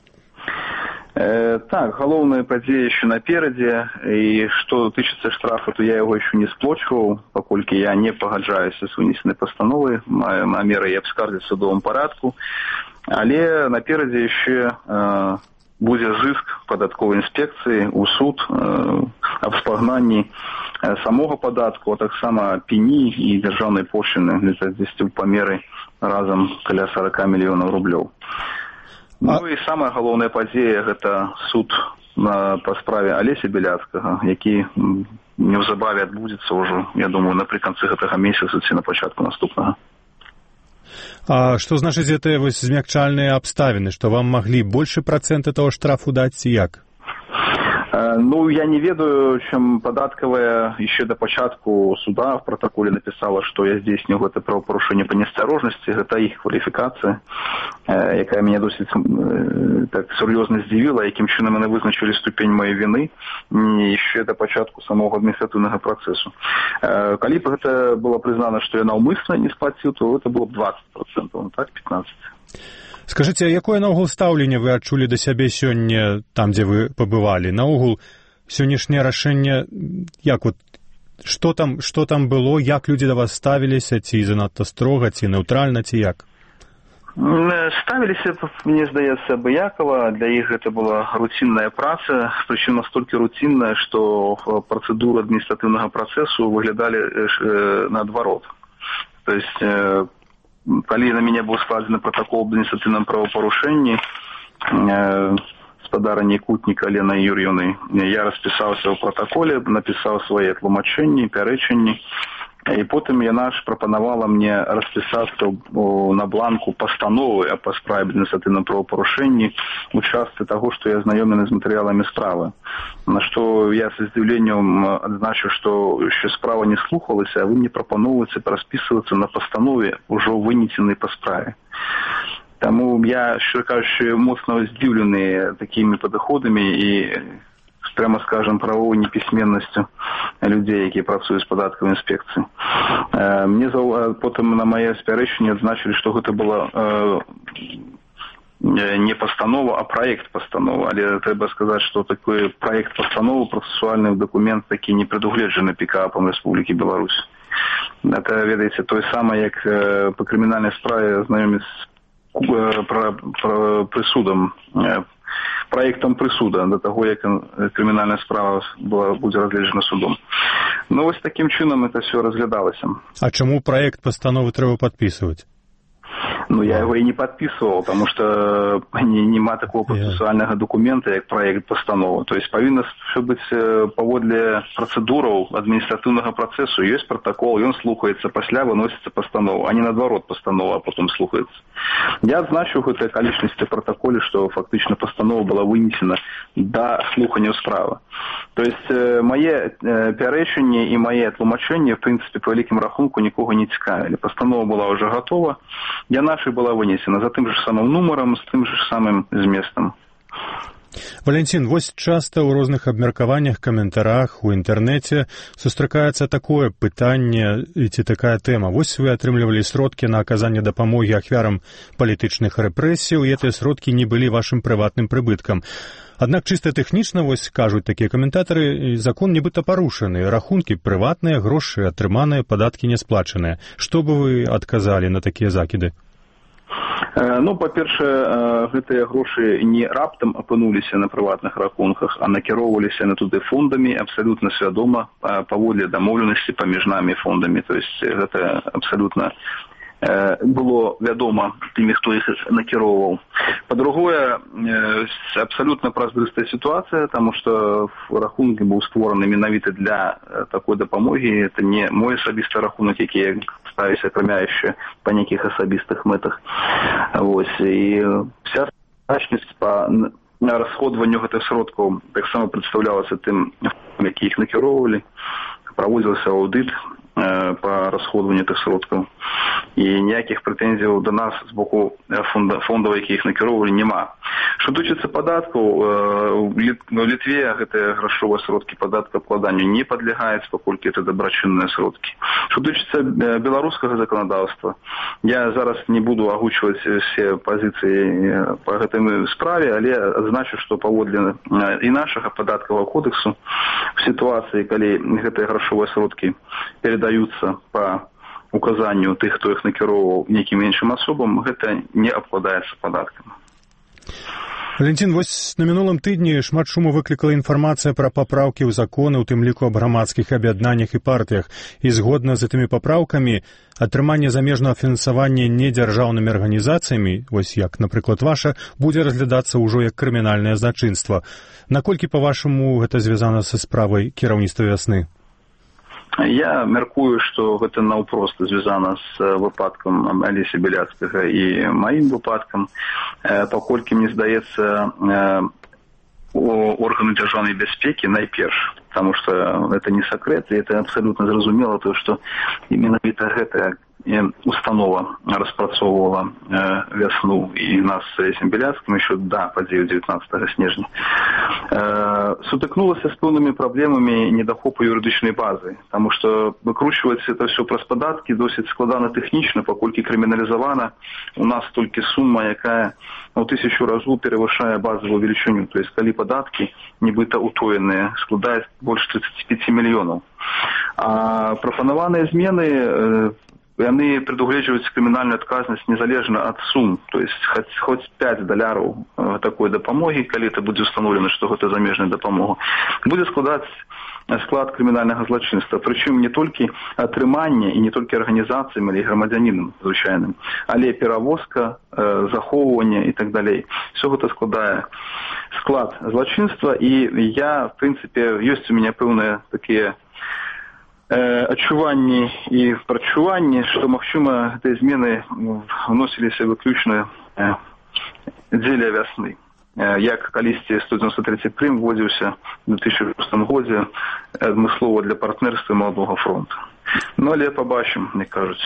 Так, галоўная падзея яшчэ наперадзе, і што тычыцца штрафа, то я яго яшчэ не сплочваў, паколькі я не пагаджаюся з вынесенай пастановай, маю намеры і абскардзіць у судовым парадку, але наперадзе яшчэ будзе зыск падатковай інспекцыі ў суд аб спагнанні самога падатку, а таксама пені і дзяржаўнай пошліны у памеры разам каля 40 мільёнаў рублёў. Ну і самая галоўная падзея – гэта суд па справе Алеся Беляцкага, які неўзабаве адбудзецца ўжо, я думаю, напрыканцы гэтага месяца ці на пачатку наступнага. А што значыць гэтыя вось змякчальныя абставіны, што вам маглі большы працэнт этого штрафу даць ці як? Ну, я не ведаю, чым падаткавая еще до пачатку суда в протоколе написала, что я здзейсніў гэта правапарушэнне па неасцярожнасці, гэта іх кваліфікацыя, якая мяне досыць так сур'ёзна здзівіла, якім чынам яны вызначылі ступень моей вины еще до пачатку самого адміністратыўнага працэсу. Калі б гэта было прызнана, што я наўмысна не сплаціў, то это было б 20%, так, 15%. Скажыце, якое наогул стаўленне вы адчулі да сябе сёння там, дзе вы пабывалі? Наогул сённяшняе рашэнне, як вот, што там было, як людзі да вас ставіліся, ці занадта строга, ці нейтральна, ці як? Ставіліся, мне здаецца, абыякава. Для іх гэта была руцінная праца, прычым настолькі руцінная, што працэдуры адміністратыўнага працэсу выглядалі наадварот. То есть калі на мяне быў складзены протокол аб адміністратыўным правапарушэнні спадарні Кутніка Алены Юр'ёўны, я распісаўся ў протаколе, напісаў свае тлумачэнні, пярэчанні, і потым яна ж прапанавала мне распісацца на бланку пастановы па справе аб адміністратыўным правапарушэнні у частцы таго, што я знаёмлены з матэрыяламі справы. На што я са здзіўленнем адзначу, што яшчэ справа не слухалася, а вы мне прапаноўваеце распісвацца на пастанове ўжо вынесенай па справе. Таму я, шчыра кажучы, моцна здзіўлены такімі падыходамі і, прямо скажем, правовой непісьменнасцю людзей, якія працуюць з падаткавай інспекцыі. Мне потым на мае спярэчанні адзначылі, што гэта была не пастанова, а праект пастановы. Але трэба сказаць, што такой праект пастановы, працэсуальны дакумент такі не прадугледжаны ПКАПам Рэспублікі Беларусь. Это, ведаеце, той самае, як па крымінальнай справе знаёміць прысудам, проектом прысуда до таго, як крымінальная справа будзе разгледжана судом. Ну, вось такім чынам это все разглядалася. А чаму проект пастановы трэба падпісваць? Ну, я его и не подписывал, потому что нема такого процессуального документа, как проект постановы. То есть повинно все быть поводле процедураў административного процессу. Есть протокол, и он слухается, пасля выносится постанова, а не наоборот постанова, а потом слухается. Я отзначу в этой околичности протоколе, что фактично постанова была вынесена до слухання справы. То есть мои пярэчанні и мои тлумачэнні, в принципе, по великим рахунку никого не цікавили. Постанова была уже готова. Я наша была вынесена за тым же самым нумаром, с тым же самым зместом. Валентин, вось часта ў розных абмеркаваннях, каментарах у інтэрнэце сустракаецца такое пытанне ці такая тэма. Вось вы атрымлівалі сродкі на аказанне дапамогі ахвярам палітычных рэпрэсій, і гэтыя сродкі не былі вашым прыватным прыбыткам. Аднак чыста тэхнічна, вось кажуць такія каментатары, закон нібыта парушаны, рахункі прыватныя, грошы атрыманыя, падаткі не сплачаныя. Што бы вы адказалі на такія закіды? Ну, па-першае, гэтыя грошы не раптам апынуліся на прыватных рахунках, а накіроўваліся на туды фондамі абсалютна свядома паводле дамоўленасці паміж намі фондамі. То есть гэта абсалютна было вядома тымі, хто іх накіроўваў. Па-другое, абсалютна празрыстая сітуацыя, таму што рахунак быў створаны менавіта для такой дапамогі. Это не мой асабісты рахунак, які я ставіся акрамя яшчэ па нейкіх асабістых мэтах. Вось, і вся значнасць па расходванню гэтых сродкаў таксама прадстаўлялася тым, які іх накіроўвалі. Праводзіўся аўдыт по расходванню гэтых сродкаў. І ніякіх прэтэнзіяў да нас з боку фондаў, які іх накіроўвалі, няма. Што тычыцца падаткаў, у Літве гэтыя грашовыя сродкі падатка абкладанню не падлягаюць, паколькі это дабрачынныя сродкі. Што тычыцца беларускага заканадаўства, я зараз не буду агучваць все пазіцыі па гэтай справе, але адзначу, што паводле і нашага падаткавага кодексу в сітуацыі, калі гэтыя грашовыя сродкі передаюцца па указанню тых, хто іх накіроўваў нейкім іншым асобам, гэта не абкладаецца падаткам. Валентин, вось на мінулым тыдні шмат шуму выклікала інфармацыя пра папраўкі ў законы, у тым ліку аб грамадскіх аб'яднаннях і партыях. І згодна з гэтымі папраўкамі атрыманне замежнага фінансавання недзяржаўнымі арганізацыямі, вось як, напрыклад, ваша, будзе разглядацца ўжо як крымінальнае злачынства. Наколькі, па-вашаму, гэта звязана са справай кіраўніцтва вясны? Я мяркую, што гэта наўпрост звязана з выпадкам Алексея Беляцкага і маім выпадкам, паколькі, мне здаецца, органы дзяржаўнай бяспекі найперш, потому што гэта не сакрэт, і это абсалютна зразумела, то, што менавіта гэтая установа распрацоўвала вясну і нас з Алексеем Беляцкім еще да падзею 19 снежня. Сутыкнулася з пэўнымі праблемамі недахопу юрыдычнай базы, таму што выкручваць это все праз падаткі досыць складана тэхнічна, паколькі крыміналізавана у нас толькі сума, якая ў 1000 разоў перавышае базовую велічыню. То есть калі падаткі нібыта утоеныя складаюць больш 35 мільёнаў. А прапанаваныя змены яны прадугледжваюць крымінальную адказнасць незалежна ад сум, то есть хоць $5 такой дапамогі, калі это будзе установлена, што гэта замежная дапамога, будзе складаць склад крымінальнага злачынства, прычым не толькі атрыманне і не толькі арганізацыям, але і грамадзянінам звычайным, але перавозка, захоўванне і так далей. Все гэта складае склад злачынства, і я, в прынцыпе, ёсць у мяне пэўныя такія адчуванні і прачуванні, што, магчыма, гэтыя змены вносіліся выключна дзеля вясны. Як калісьці 193 прым вводзіўся у 2006 годзе адмыслова для партнерства Маладога фронту. Ну, але пабачым, мне кажуць.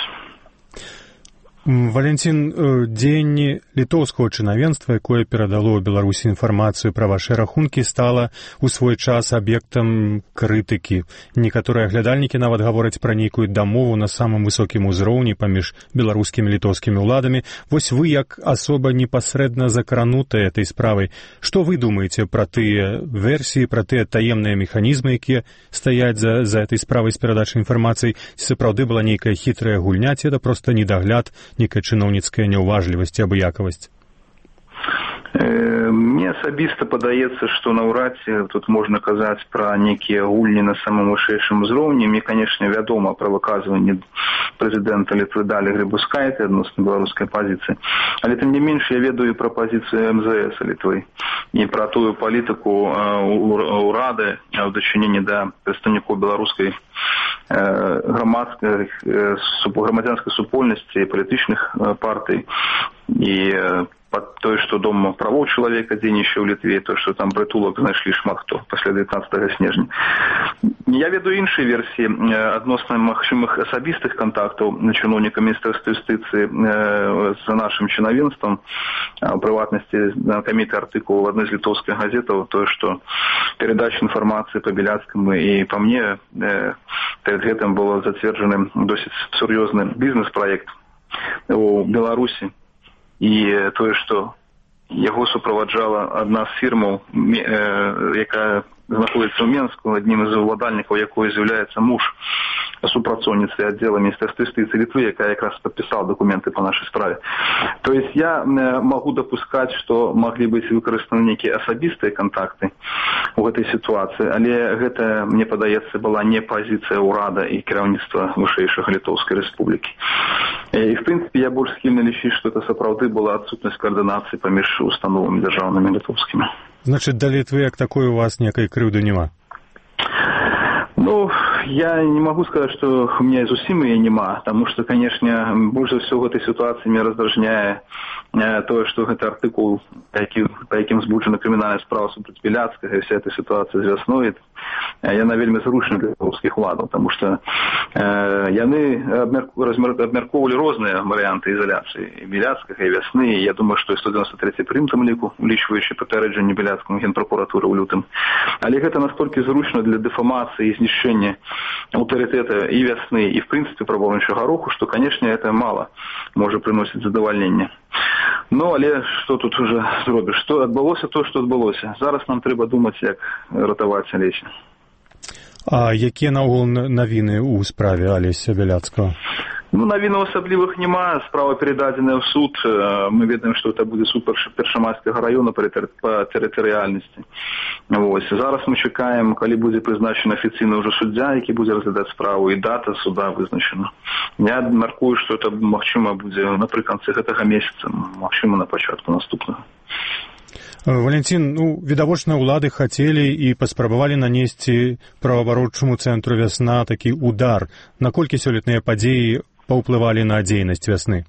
Валентин, дзеянне літоўскага чынавенства, якое перадало ў Беларусі інфармацыю пра вашы рахункі, стала ў свой час аб'ектам крытыкі. Некаторыя глядальнікі нават гавораць пра нейкую дамову на самым высокім узроўні паміж беларускімі і літоўскімі ўладамі. Вось вы, як асоба непасрэдна закранутая этой справай, што вы думаеце пра тыя версіі, пра тыя таемныя механізмы, якія стаяць за этой справай з перадачай інфармацыі? Ці сапраўды была нейкая хітрая гульня, ці это проста недагляд, некая чыноўніцкая няўважлівасць, абыякавасць? Мне асабіста падаецца, што наўрад ці тут можна казаць пра нейкія гульні на самым вышэйшым узроўні. Мне, канешне, вядома пра выказванне прэзідэнта Літвы Далі Грыбускайты адносна беларускай пазіцыі, але тым не менш я ведаю пра пазіцыю МЗС Літвы і пра тую палітыку ўрады ў дачыненні да прадстаўнікоў беларускай грамадзянскай супольнасці і палітычных партый і тое, што дом правоў чалавека дзейнічае ў Літве, тое, што там прытулак знайшлі шмат хто пасля 19 снежня. Я ведаю іншыя версіі адносна магчымых асабістых кантактаў чыноўніка міністэрства юстыцыі з нашым чынавенствам, у прыватнасці знакаміты артыкул в адной з літоўскіх газетаў, тое, што перадача інфармацыі па Беляцкаму і па мне перед гэтым было зацверджаны досыць сур'ёзны бізнес-праект у Беларусі, і тое, што яго суправаджала адна з фірмаў, якая знаходзіцца ў Менску, аднім з уладальнікаў якой з'яўляецца муж супрацоўніцы аддзела міністэрства юстыцыі Літвы, якая якраз падпісала дакументы па нашай справе. То есть я магу дапускаць, што маглі быць выкарыстаны нейкія асабістыя кантакты у гэтай сітуацыі, але гэта, мне падаецца, была не пазіцыя ўрада і кіраўніцтва вышэйшага Літоўскай рэспублікі. І, в прынцыпе, я больш схільны лічыць, што гэта сапраўды была адсутнасць каардынацыі паміж установамі дзяржаўнымі літоўскімі. Значыць, да Літвы як такой у вас некай крыўды няма? Ну, я не могу сказать, что у меня зусім ее нема, потому что, конечно, больше всего в этой ситуации меня раздражняет то, что это артикул, по яким збуджена криминальная справа супраць Беляцкага, и вся эта ситуация з вясной, яна вельмі зручна для літоўскіх уладаў, потому что яны абмяркоўвалі розныя варыянты изоляции Беляцкага и вясны, и я думаю, что и 193 прым там ліку, улічваючы папярэджанне Беляцкаму генпрокуратуры ў лютым. Але гэта настолькі зручна для дэфамацыі і знішчэння аўтарытэта і вясны, і в прынцыпе праваабарончага руху, што, канешне, это мала можа прыносіць задавальненне. Ну, але што тут уже зробіш? Што адбылося то, што адбылося. Зараз нам трэба думаць, як ратаваць Алеся. А якія наогул навіны ў справе Алеся Беляцкага? Ну, навінаў асаблівых няма, справа передадзеная ў суд. Мы ведаем, што это будзе суд Першамайскага раёна па тэрытарыяльнасці. Вось. Зараз мы чакаем, калі будзе прызначаны афіцыйны ўжо суддзя, які будзе разглядаць справу, і дата суда вызначана. Я мяркую, што это, магчыма, будзе напрыканцы гэтага месяца, магчыма, на пачатку наступнага. Валентин, відавочна, улады хацелі і паспрабавалі нанесці праваабарончаму цэнтру «Вясна» такі удар. Наколькі сёлетныя падзеі паўплывалі на дзейнасць «Вясны»?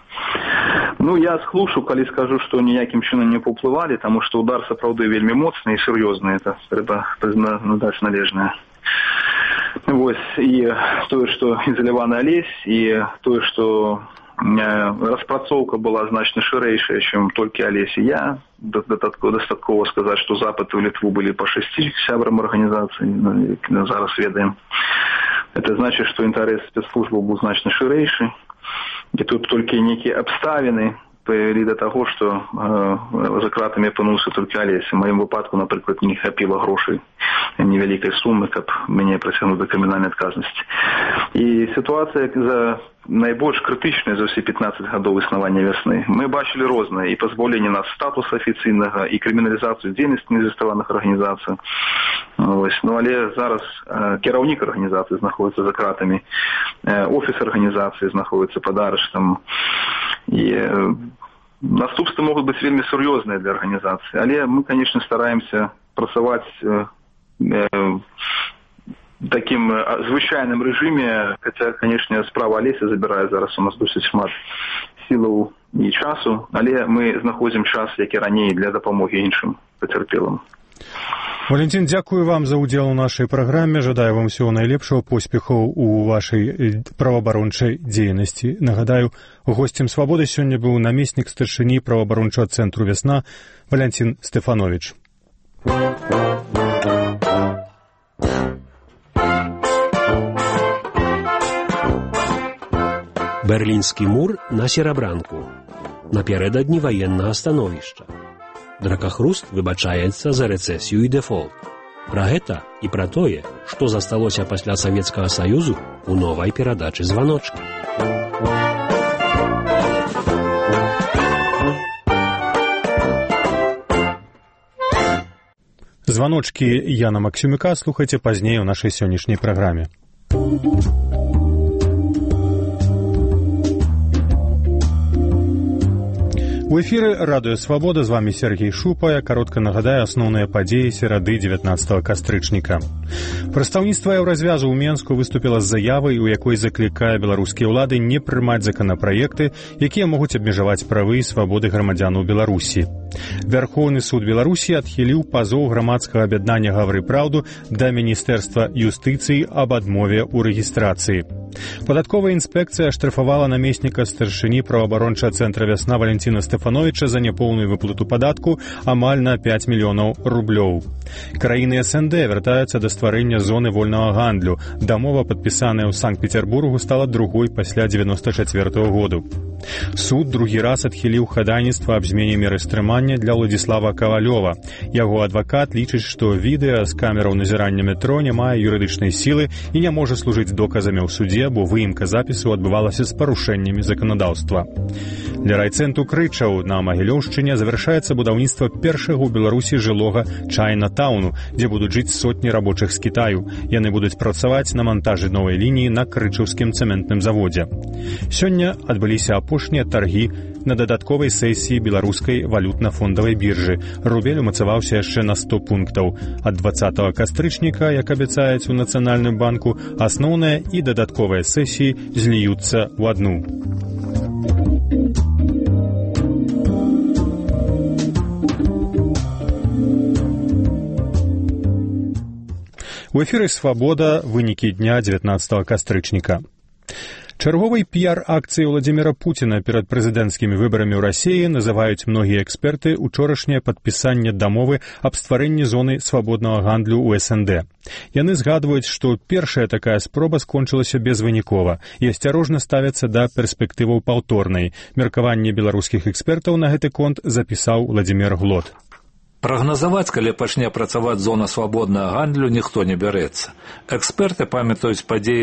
Ну, я схлушу, калі скажу, што ніякім чынам не паўплывалі, таму што удар сапраўды вельмі моцны і сур'ёзны, это трэба надаць належнае. Вось, і тое, што ізаляваны Алесь, і тое, што распрацоўка была значна шырэйшая, чым толькі Алесь і я. Дастаткова сказаць, што запыты ў Літву былі па 6 сябрам арганізацыі, зараз ведаем. Это значит, што інтарэс спецслужбаў быў значна шырэйшы. І тут толькі нейкія абставіны прывялі да таго, што за кратамі апынуўся толькі Алесь. У маім выпадку, напрыклад, не хапіла грошай невялікай сумы, каб мяне прыцягнуць да крымінальнай адказнасці. І сітуацыя за найбольш крытычная за ўсе 15 гадоў існавання «Вясны». Мы бачылі рознае, і пазбаўленне нас статуса афіцыйнага, і крыміналізацыю дзейнасці незаставаных арганізацый. Ось. Ну, але зараз кіраўнік арганізацыі знаходіцца за кратамі, офіс арганізацыі знаходіцца пад арыштам, і наступствы могуць быць вельмі сур'ёзныя для арганізацыі. Але мы, конечно, стараемся працаваць таким звычайным рэжыме, хотя, конечно, справа Алеся забірае зараз у нас досыць шмат сілаў і часу, але мы знаходзім час, як і раней, для дапамогі іншым пацярпелым. Валентин, дзякую вам за ўдзел у нашай праграме, жадаю вам усього найлепшого, поспехаў у вашай праваабарончай дзейнасці. Нагадаю, госцем «Свабоды» сёння быў намеснік старшыні праваабарончага цэнтру «Вясна» Валентин Стефанович. Берлінскі мур на серабранку. Напярэдадні ваеннага становішча. Дракахруст выбачаецца за рэцэсію і дэфолт. Пра гэта і пра тое, што засталося пасля Савецкага Саюзу у новай перадачы «Званочкі». «Званочкі» Яна Максюміка слухайце пазней у нашай сённяшняй праграме. У эфіры радыё Свабода, з вами Сергей Шупа. Я каротка нагадаю асноўныя падзеі серады 19 кастрычніка. Прадстаўніцтва Еўразвязу ў Менску выступіла з заявай, у якой заклікае беларускія ўлады не прымаць законапраекты, якія могуць абмежаваць правы і свабоды грамадзянаў Беларусі. Вярхоўны суд Беларусі адхіліў пазоў грамадскага аб'яднання «Гавары праўду» да Міністэрства юстыцыі аб адмове ў рэгістрацыі. Падатковая інспекцыя аштрафавала намесніка старшыні праваабарончага цэнтра «Вясна» Валентина Стефановича за няпоўную выплату падатку амаль на 5 мільёнаў рублёў. Краіны СНД вяртаюцца да стварэння зоны вольнага гандлю. Дамова, падпісаная ў Санкт-Петербургу, стала другой пасля 94-го году. Суд другі раз адхіліў хадайніцтва аб змене меры стрымання для Владзіслава Кавалёва. Яго адвакат лічыць, што відэа з камераў назірання метро не мае юрыдычнай сілы і не можа служыць доказамі ў суде, бо выемка запісу адбывалася з парушэннямі заканадаўства. Для райцэнтру Крычаў на Магілёўшчыне завяршаецца будаўніцтва першага ў Беларусі жылога Чайна-тауну, дзе будуць жыць сотні рабочых з Кітаю. Яны будуць працаваць на мантажы новай лініі на крычаўскім цэментным заводзе. Сёння адбыліся апошнія таргі на дадатковай сесіі беларускай валютна-фондавай біржы. Рубель умацаваўся яшчэ на 100 пунктаў. Ад 20 кастрычніка, як абяцаюць у Нацыянальным банку, асноўная і дадатковыя сесіі зліюцца ў адну. У эфіры «Свабода» вынікі дня 19 кастрычніка. Чарговай піар-акцыі Владзіміра Пуціна перад прэзідэнцкімі выбарамі ў Расіі называюць многія эксперты учорашняе падпісанне дамовы аб стварэнні зоны свабоднага гандлю ў СНД. Яны згадваюць, што першая такая спроба скончылася безвынікова і асцярожна ставяцца да перспектываў паўторнай. Меркаванне беларускіх экспертаў на гэты конт запісаў Владзімір Глот. Прагназаваць, калі пачне працаваць зона свабоднага гандлю, ніхто не бярэцца. Эксперты памятаюць падзеі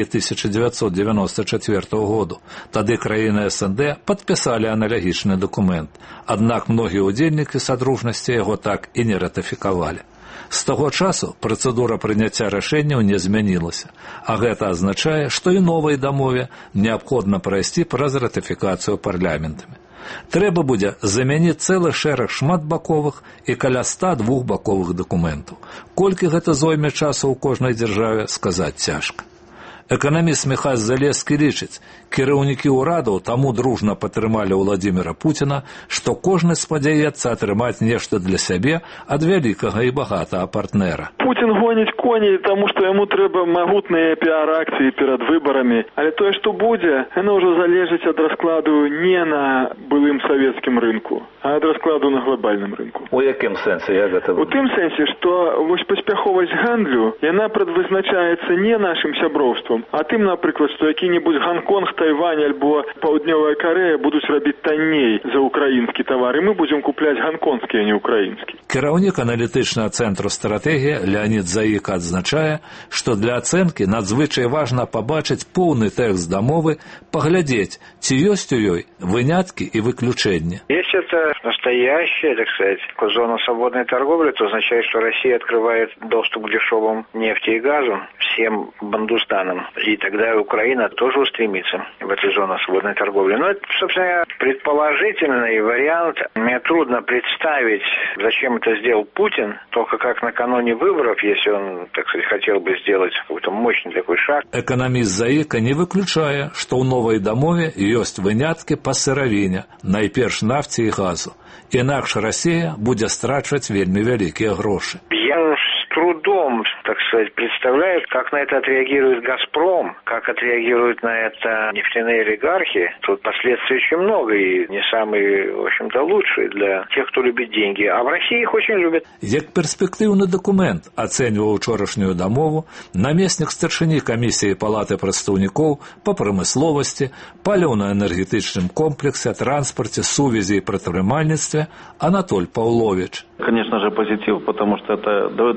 1994 году. Тады краіны СНД падпісалі аналагічны дакумент. Аднак многія ўдзельнікі садружнасці яго так і не ратыфікавалі. З таго часу працэдура прыняцця рашэнняў не змянілася, а гэта азначае, што і новай дамове неабходна прайсці праз ратыфікацыю парламентамі. Трэба будзе замяніць цэлы шэраг шматбаковых і каля 100 двухбаковых дакументаў. Колькі гэта зойме часу ў кожнай дзяржаве, сказаць цяжка. Эканаміст Міхась Залескі лічыць, кіраўнікі ўрадаў таму дружна падтрымалі Владзіміра Пуціна, што кожны спадзяецца атрымаць нешта для сябе ад вялікага і багатага партнера. Путін гоніць коней, таму што яму трэба магутныя піар-акцыі перад выбарамі, але тое, што будзе, яно ўжо залежыць ад раскладу не на былым савецкім рынку, а ад раскладу на глобальным рынку. У якім сэнсе я гэта? У тым сэнсе, што вось паспяховасць гандлю, яна прадвызначаецца не нашым сяброўствам, а тым, напрыклад, што які-небудзь Гонконг, Тайвань альбо Паўднёвая Карэя будуць рабіць танней за украінскі тавар, і мы будзем купляць ганконскі, а не украінскі. Кіраўнік аналітычнага цэнтру «Стратэгія» Леонід Заіка адзначае, што для ацэнкі надзвычай важна пабачыць поўны тэкст дамовы, паглядзець, ці ёсць у ёй выняткі и выключения. Если это настоящая, так сказать, зона свободной торговли, то означает, что Россия открывает доступ к дешевым нефти и газу всем бандустанам. И тогда Украина тоже устремится в эту зону свободной торговли. Но это, собственно, предположительный вариант. Мне трудно представить, зачем это сделал Путин, только как накануне выборов, если он, так сказать, хотел бы сделать какой-то мощный такой шаг. Экономист Заика не выключае, што ў новай дамове ёсць выняткі па сыравіне, найперш нафце і газу. Інакш Расія будзе страчваць вельмі вялікія грошы. Я с трудом, так сказать, представляю, как на это отреагирует «Газпром», как отреагируют на это нефтяные олигархи. Тут последствий очень много и не самые, в общем-то, лучшие для тех, кто любит деньги. А в России их очень любят. Як перспектыўны дакумент ацэньваў учорашнюю дамову намеснік старшыні камісіі Палаты прадстаўнікоў па прамысловасці, паліўна-энергетычным комплексе, транспорте, сувязі и прадпрымальніцтве Анатоль Павлович. Конечно же, позитив, потому что это дает возможность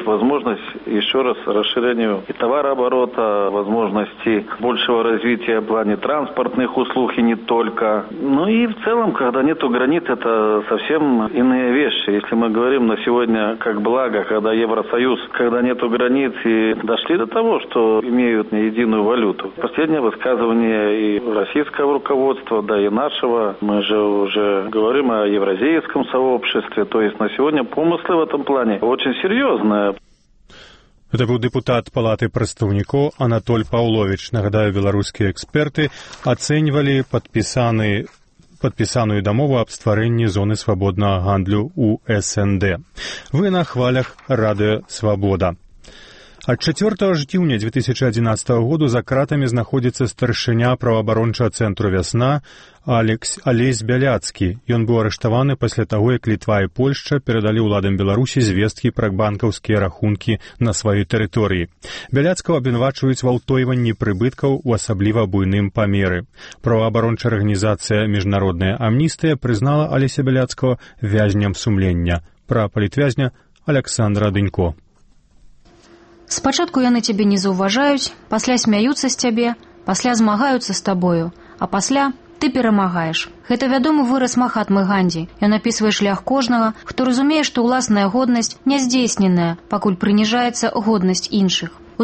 возможность, еще раз, расширению и товарооборота, возможности большего развития в плане транспортных услуг и не только. Ну и в целом, когда нету границ, это совсем иные вещи. Если мы говорим на сегодня как благо, когда Евросоюз, когда нету границ, и дошли до того, что имеют единую валюту. Последнее высказывание и российского руководства, да и нашего, мы же уже говорим о евразийском сообществе, то есть на сегодня помыслы в этом плане очень серьезные. Это быў дэпутат палаты прадстаўнікоў Анатоль Паўловіч. Нагадаю, беларускія эксперты ацэньвалі падпісаную дамову аб стварэнні зоны свабоднага гандлю у СНД. Вы на хвалях радыё «Свабода». Ад 4 жніўня 2011 году за кратамі знаходзіцца старшыня праваабарончага цэнтру «Вясна» Алесь Бяляцкі. Ён быў арыштаваны пасля таго, як Літва і Польшча перадалі ўладам Беларусі звесткі пра банкаўскія рахункі на сваёй тэрыторыі. Бяляцкага абвінавачваюць ва ўтойванні прыбыткаў у асабліва буйным памеры. Праваабарончая арганізацыя «Міжнародная амністыя» прызнала Алеся Бяляцкага вязням сумлення. Пра палітвязня Аляксандра Дынько. Спачатку яны цябе не заўважаюць, пасля смяюцца з цябе, пасля змагаюцца з табою, а пасля ты перамагаеш. Гэта вядомы выраз Махатмы Гандзі. Ён апісвае шлях кожнага, хто разумее, што ўласная годнасць няздзейсненая, пакуль прыніжаецца годнасць іншых. У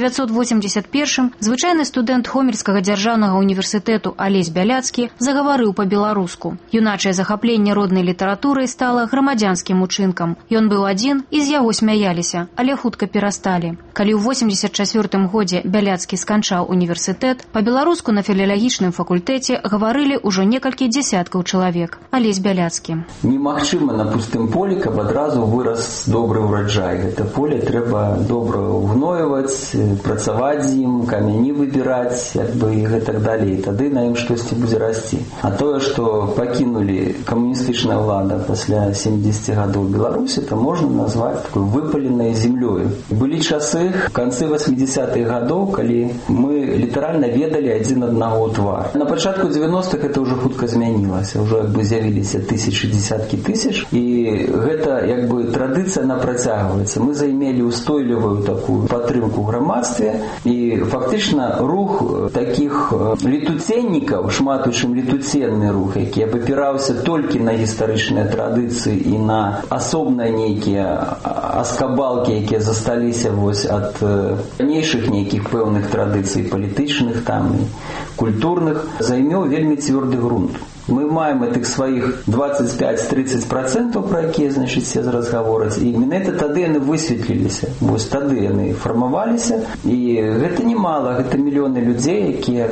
1981 звычайны студэнт Гомельскага дзяржаўнага універсітэту Алесь Бяляцкі загаварыў па-беларуску. Юначае захапленне роднай літаратурай стала грамадзянскім учынкам. Ён быў адзін, і з яго смяяліся, але хутка перасталі. Калі ў 84 годзе Бяляцкі сканчаў універсітэт, па-беларуску на філалагічным факультэце гаварылі ўжо некалькі дзясяткаў чалавек. Алесь Бяляцкі. Немагчыма на пустым полі, каб адразу вырас добры ўраджай. Гэта поле трэба добра ўгноюваць, працаваць з ім, камяні выбіраць, і гэтак далей. Тады на ім штосьці будзе расці. А тое, што пакінулі камуністычная ўлада пасля 70 гадоў Беларусі, то можна назваць такой выпаленай землёю. Былі часы в канцы 80-х гадоў, калі мы літаральна ведалі адзін аднаго твар. На пачатку 90-х это ўжо хутка змянілася. Ўжо з'явіліся тысячы, дзесяткі тысяч. І гэта традыцыя на працягваецца. Мы займелі устойлівую такую падтрымку у грамадстве, і фактычна рух такіх летуценнікаў, шмат у чым летуценны рух, які абапіраўся толькі на гістарычныя традыцыі і на асобныя нейкія аскабалкі, якія засталіся ад ранейшых нейкіх пэўных традыцый палітычных, культурных, займеў вельмі цвёрды грунт. Мы маем этих своих 25-30%, про якія, все зараз гавораць, і менавіта тады яны высветліліся. Вось тады яны фармаваліся, і гэта немало, гэта мільёны людзей, якія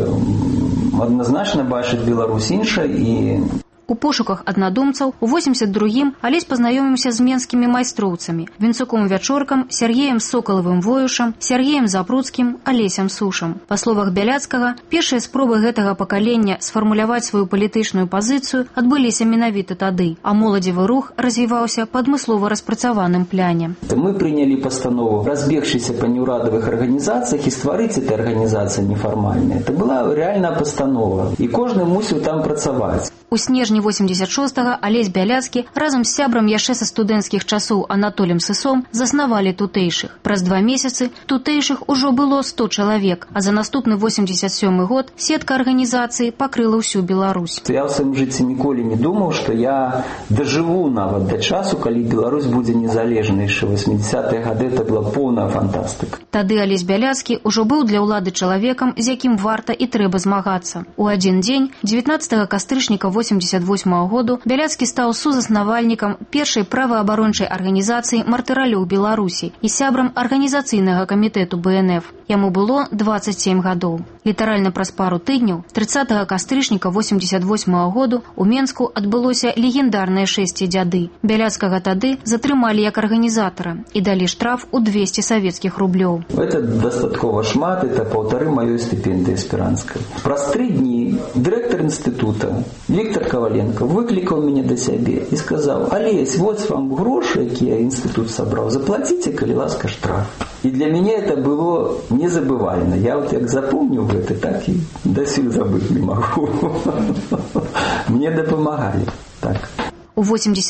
адназначна бачаць Беларусь іншай. І у пошуках аднадумцаў у 82-м Алесь пазнаёміўся з менскімі майстроўцамі Вінцуком Вячоркам, Сергеем Сокалавым Воюшам, Сергеем Запруцкім, Алесем Сушам. Па словах Бяляцкага, першыя спробы гэтага пакалення сфармуляваць сваю палітычную пазіцыю адбыліся менавіта тады, а моладзевы рух развіваўся па адмыслова распрацаваным пляне. Мы прынялі пастанову разбегшыся па неўрадавых арганізацыях і стварыць этой арганізацыі нефармальнай. Это была рэальная пастанова, і кожны мусіў там працаваць. У снежні 86-го Алесь Бяляцкі разам з сябрам яшчэ са студэнцкіх часоў Анатолем Сысом заснавалі тутэйшых. Праз 2 месяцы тутэйшых ужо было 100 чалавек, а за наступны 87 год сетка арганізацыі пакрыла ўсю Беларусь. Я ў сваім жыцці ніколі не думаў, што я дажыву нават да часу, калі Беларусь будзе незалежнай. 80-е гады это была поўная фантастыка. Тады Алесь Бяляцкі ўжо быў для ўлады чалавекам, з якім варта і трэба змагацца. У адзін дзень, 19 кастрычніка 1988 году Бяляцкі стаў сузаснавальнікам першай праваабарончай арганізацыі мартыралёў Беларусі і сябрам арганізацыйнага камітэту БНФ. Яму было 27 гадоў. Літаральна праз пару тыдняў, 30 кастрычніка 1988 году у Менску адбылося легендарнае шэсце дзяды. Бяляцкага тады затрымалі як арганізатара і далі штраф у 200 савецкіх рублёў. Это дастаткова шмат, это 1,5 маёй стыпендыі аспіранцкай. Праз 3 дні дырэктар інстытута Віктор Коваленко выклікаў мяне да сябе і сказаў: «Алесь, вот вам грошы, якія інстытут сабраў, заплаціце, калі ласка, штраф». І для мяне это было незабывальна. Я вот як запомніў гэта, так і дасюль забыць не магу. Мне дапамагалі. Так. У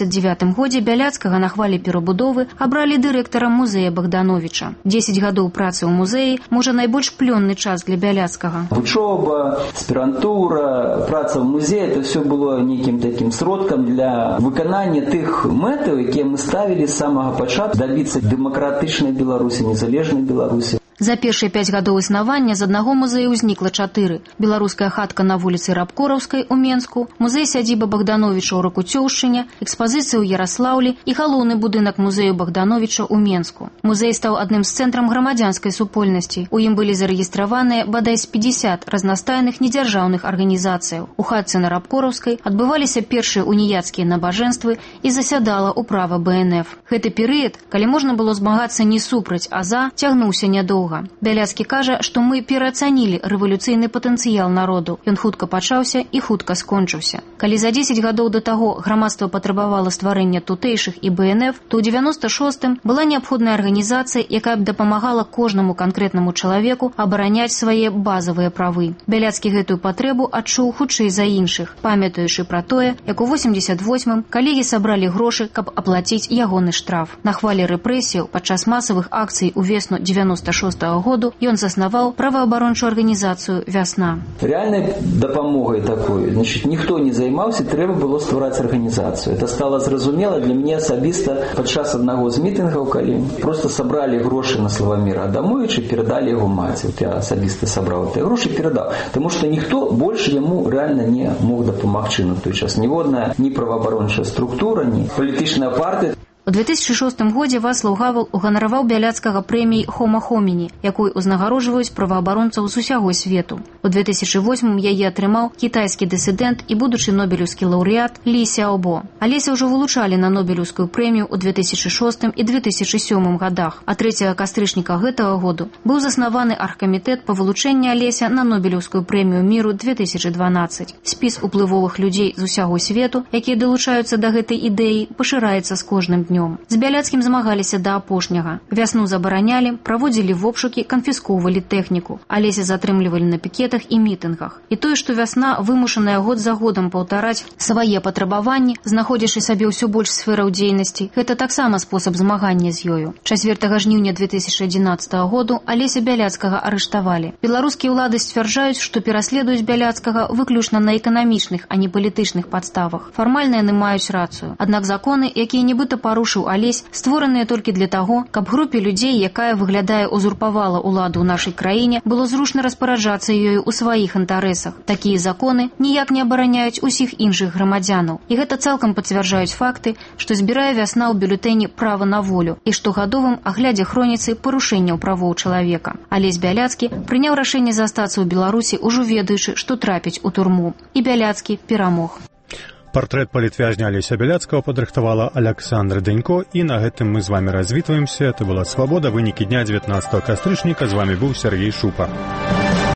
89 годзе Бяляцкага на хвале перабудовы абралі дырэктарам музея Богдановича. 10 гадоў працы ў музеі можа найбольш плённы час для Бяляцкага. Вучоба, аспірантура, праца ў музеі — это все было нейкім такім сродкам для выканання тых мэтаў, якія мы ставілі з самага пачатку, дабіцца дэмакратычнай Беларусі, незалежнай Беларусі. За першыя 5 гадоў існавання з аднаго музея ўзнікла 4. Беларуская хатка на вуліцы Рабкораўскай у Менску, музей-сядзіба Богдановича ў Ракуцёўшчыне, экспазіцыя ў Яраслаўлі і галоўны будынак музею Богдановича ў Менску. Музей стаў адным з цэнтрам грамадзянскай супольнасці. У ім былі зарэгістраваныя бадай з 50 разнастайных недзяржаўных арганізацыяў. У хатцы на Рабкораўскай адбываліся першыя уніяцкія набажэнствы і засядала ўправа БНФ. Гэты перыяд, калі можна было змагацца не супраць, а за, цягнуўся нядоўга. Бяляцкі кажа, што мы пераацанілі рэвалюцыйны патэнцыял народу. Ён хутка пачаўся і хутка скончыўся. Калі за 10 гадоў да таго грамадства патрабавала стварэння тутэйшых і БНФ, то ў 96-м была неабходная арганізацыя, якая б дапамагала кожнаму канкрэтнаму чалавеку абараняць свае базавыя правы. Бяляцкі гэтую патрэбу адчуў хутчэй за іншых, памятаючы пра тое, як у 88-м калегі сабралі грошы, каб аплаціць ягоны штраф. На хвале рэпрэсіяў падчас масавых акцый увесну 96 году ён заснаваў праваабарончую арганізацыю «Вясна». Реальной дапамогай такой, значит, ніхто не займаўся, трэба было ствараць арганізацыю. Это стало зразумела для мяне асабіста падчас аднаго з мітынгаў, калі просто сабралі грошы на Славаміра Адамовича і перадалі яго маці. Вот я асабіста сабраў гэтыя грошы і перадаў. Таму што ніхто больш яму реально не мог дапамагчы на той час. Ніводная ні праваабарончая структура, ні палітычная партыя. У 2006 годзе Вацлаў Гавал уганараваў Бяляцкага прэміяй «Хома Хоміні», якой узнагароджваюць праваабаронцаў з усяго свету. У 2008 яе атрымаў кітайскі дысідэнт і будучы нобелеўскі лаўрэат Лі Сяобо. Алеся ўжо вылучалі на нобелеўскую прэмію ў 2006 і 2007 годах, а 3 кастрычніка гэтага году быў заснаваны аргкамітэт па вылучэнні Алеся на нобелеўскую прэмію міру 2012. Спіс уплывовых людзей з усяго свету, якія далучаюцца да гэтай ідэі, пашыраецца з кожным днём. З Бяляцкім змагаліся да апошняга. Вясну забаранялі, праводзілі вобшукі, канфіскоўвалі тэхніку. Алеся затрымлівалі на пікетах і мітынгах. І тое, што Вясна вымушаная год за годам паўтараць свае патрабаванні, знаходзячы сабе ўсё больш сфераў дзейнасці, гэта таксама спосаб змагання з ёю. 4 жніўня 2011 году Алеся Бяляцкага арыштавалі. Беларускія ўлады сцвярджаюць, што пераследуюць Бяляцкага выключна на эканамічных, а не палітычных падставах. Фармальна яны маюць рацыю. Аднак законы, якія нібыта парушылі Алесь, створаныя толькі для таго, каб групе людзей, якая, выглядае, узурпавала ўладу ў нашай краіне, было зручна распараджацца ёю ў сваіх інтарэсах. Такія законы ніяк не абараняюць усіх іншых грамадзянаў. І гэта цалкам пацвярджаюць факты, што збірае Вясна ў бюлетэні «Права на волю» і штогадовым аглядзе хроніцы парушэнняў правоў чалавека. Алесь Бяляцкі прыняў рашэнне застацца ў Беларусі, ужо ведаючы, што трапіць у турму. І Бяляцкі перамог. Партрэт палітвязня Алеся Бяляцкага падрыхтавала Аляксандра Дэнько, і на гэтым мы з вамі развітваемся. Это была «Свабода», вынікі дня 19 кастрычніка. З вамі быў Сергей Шупа.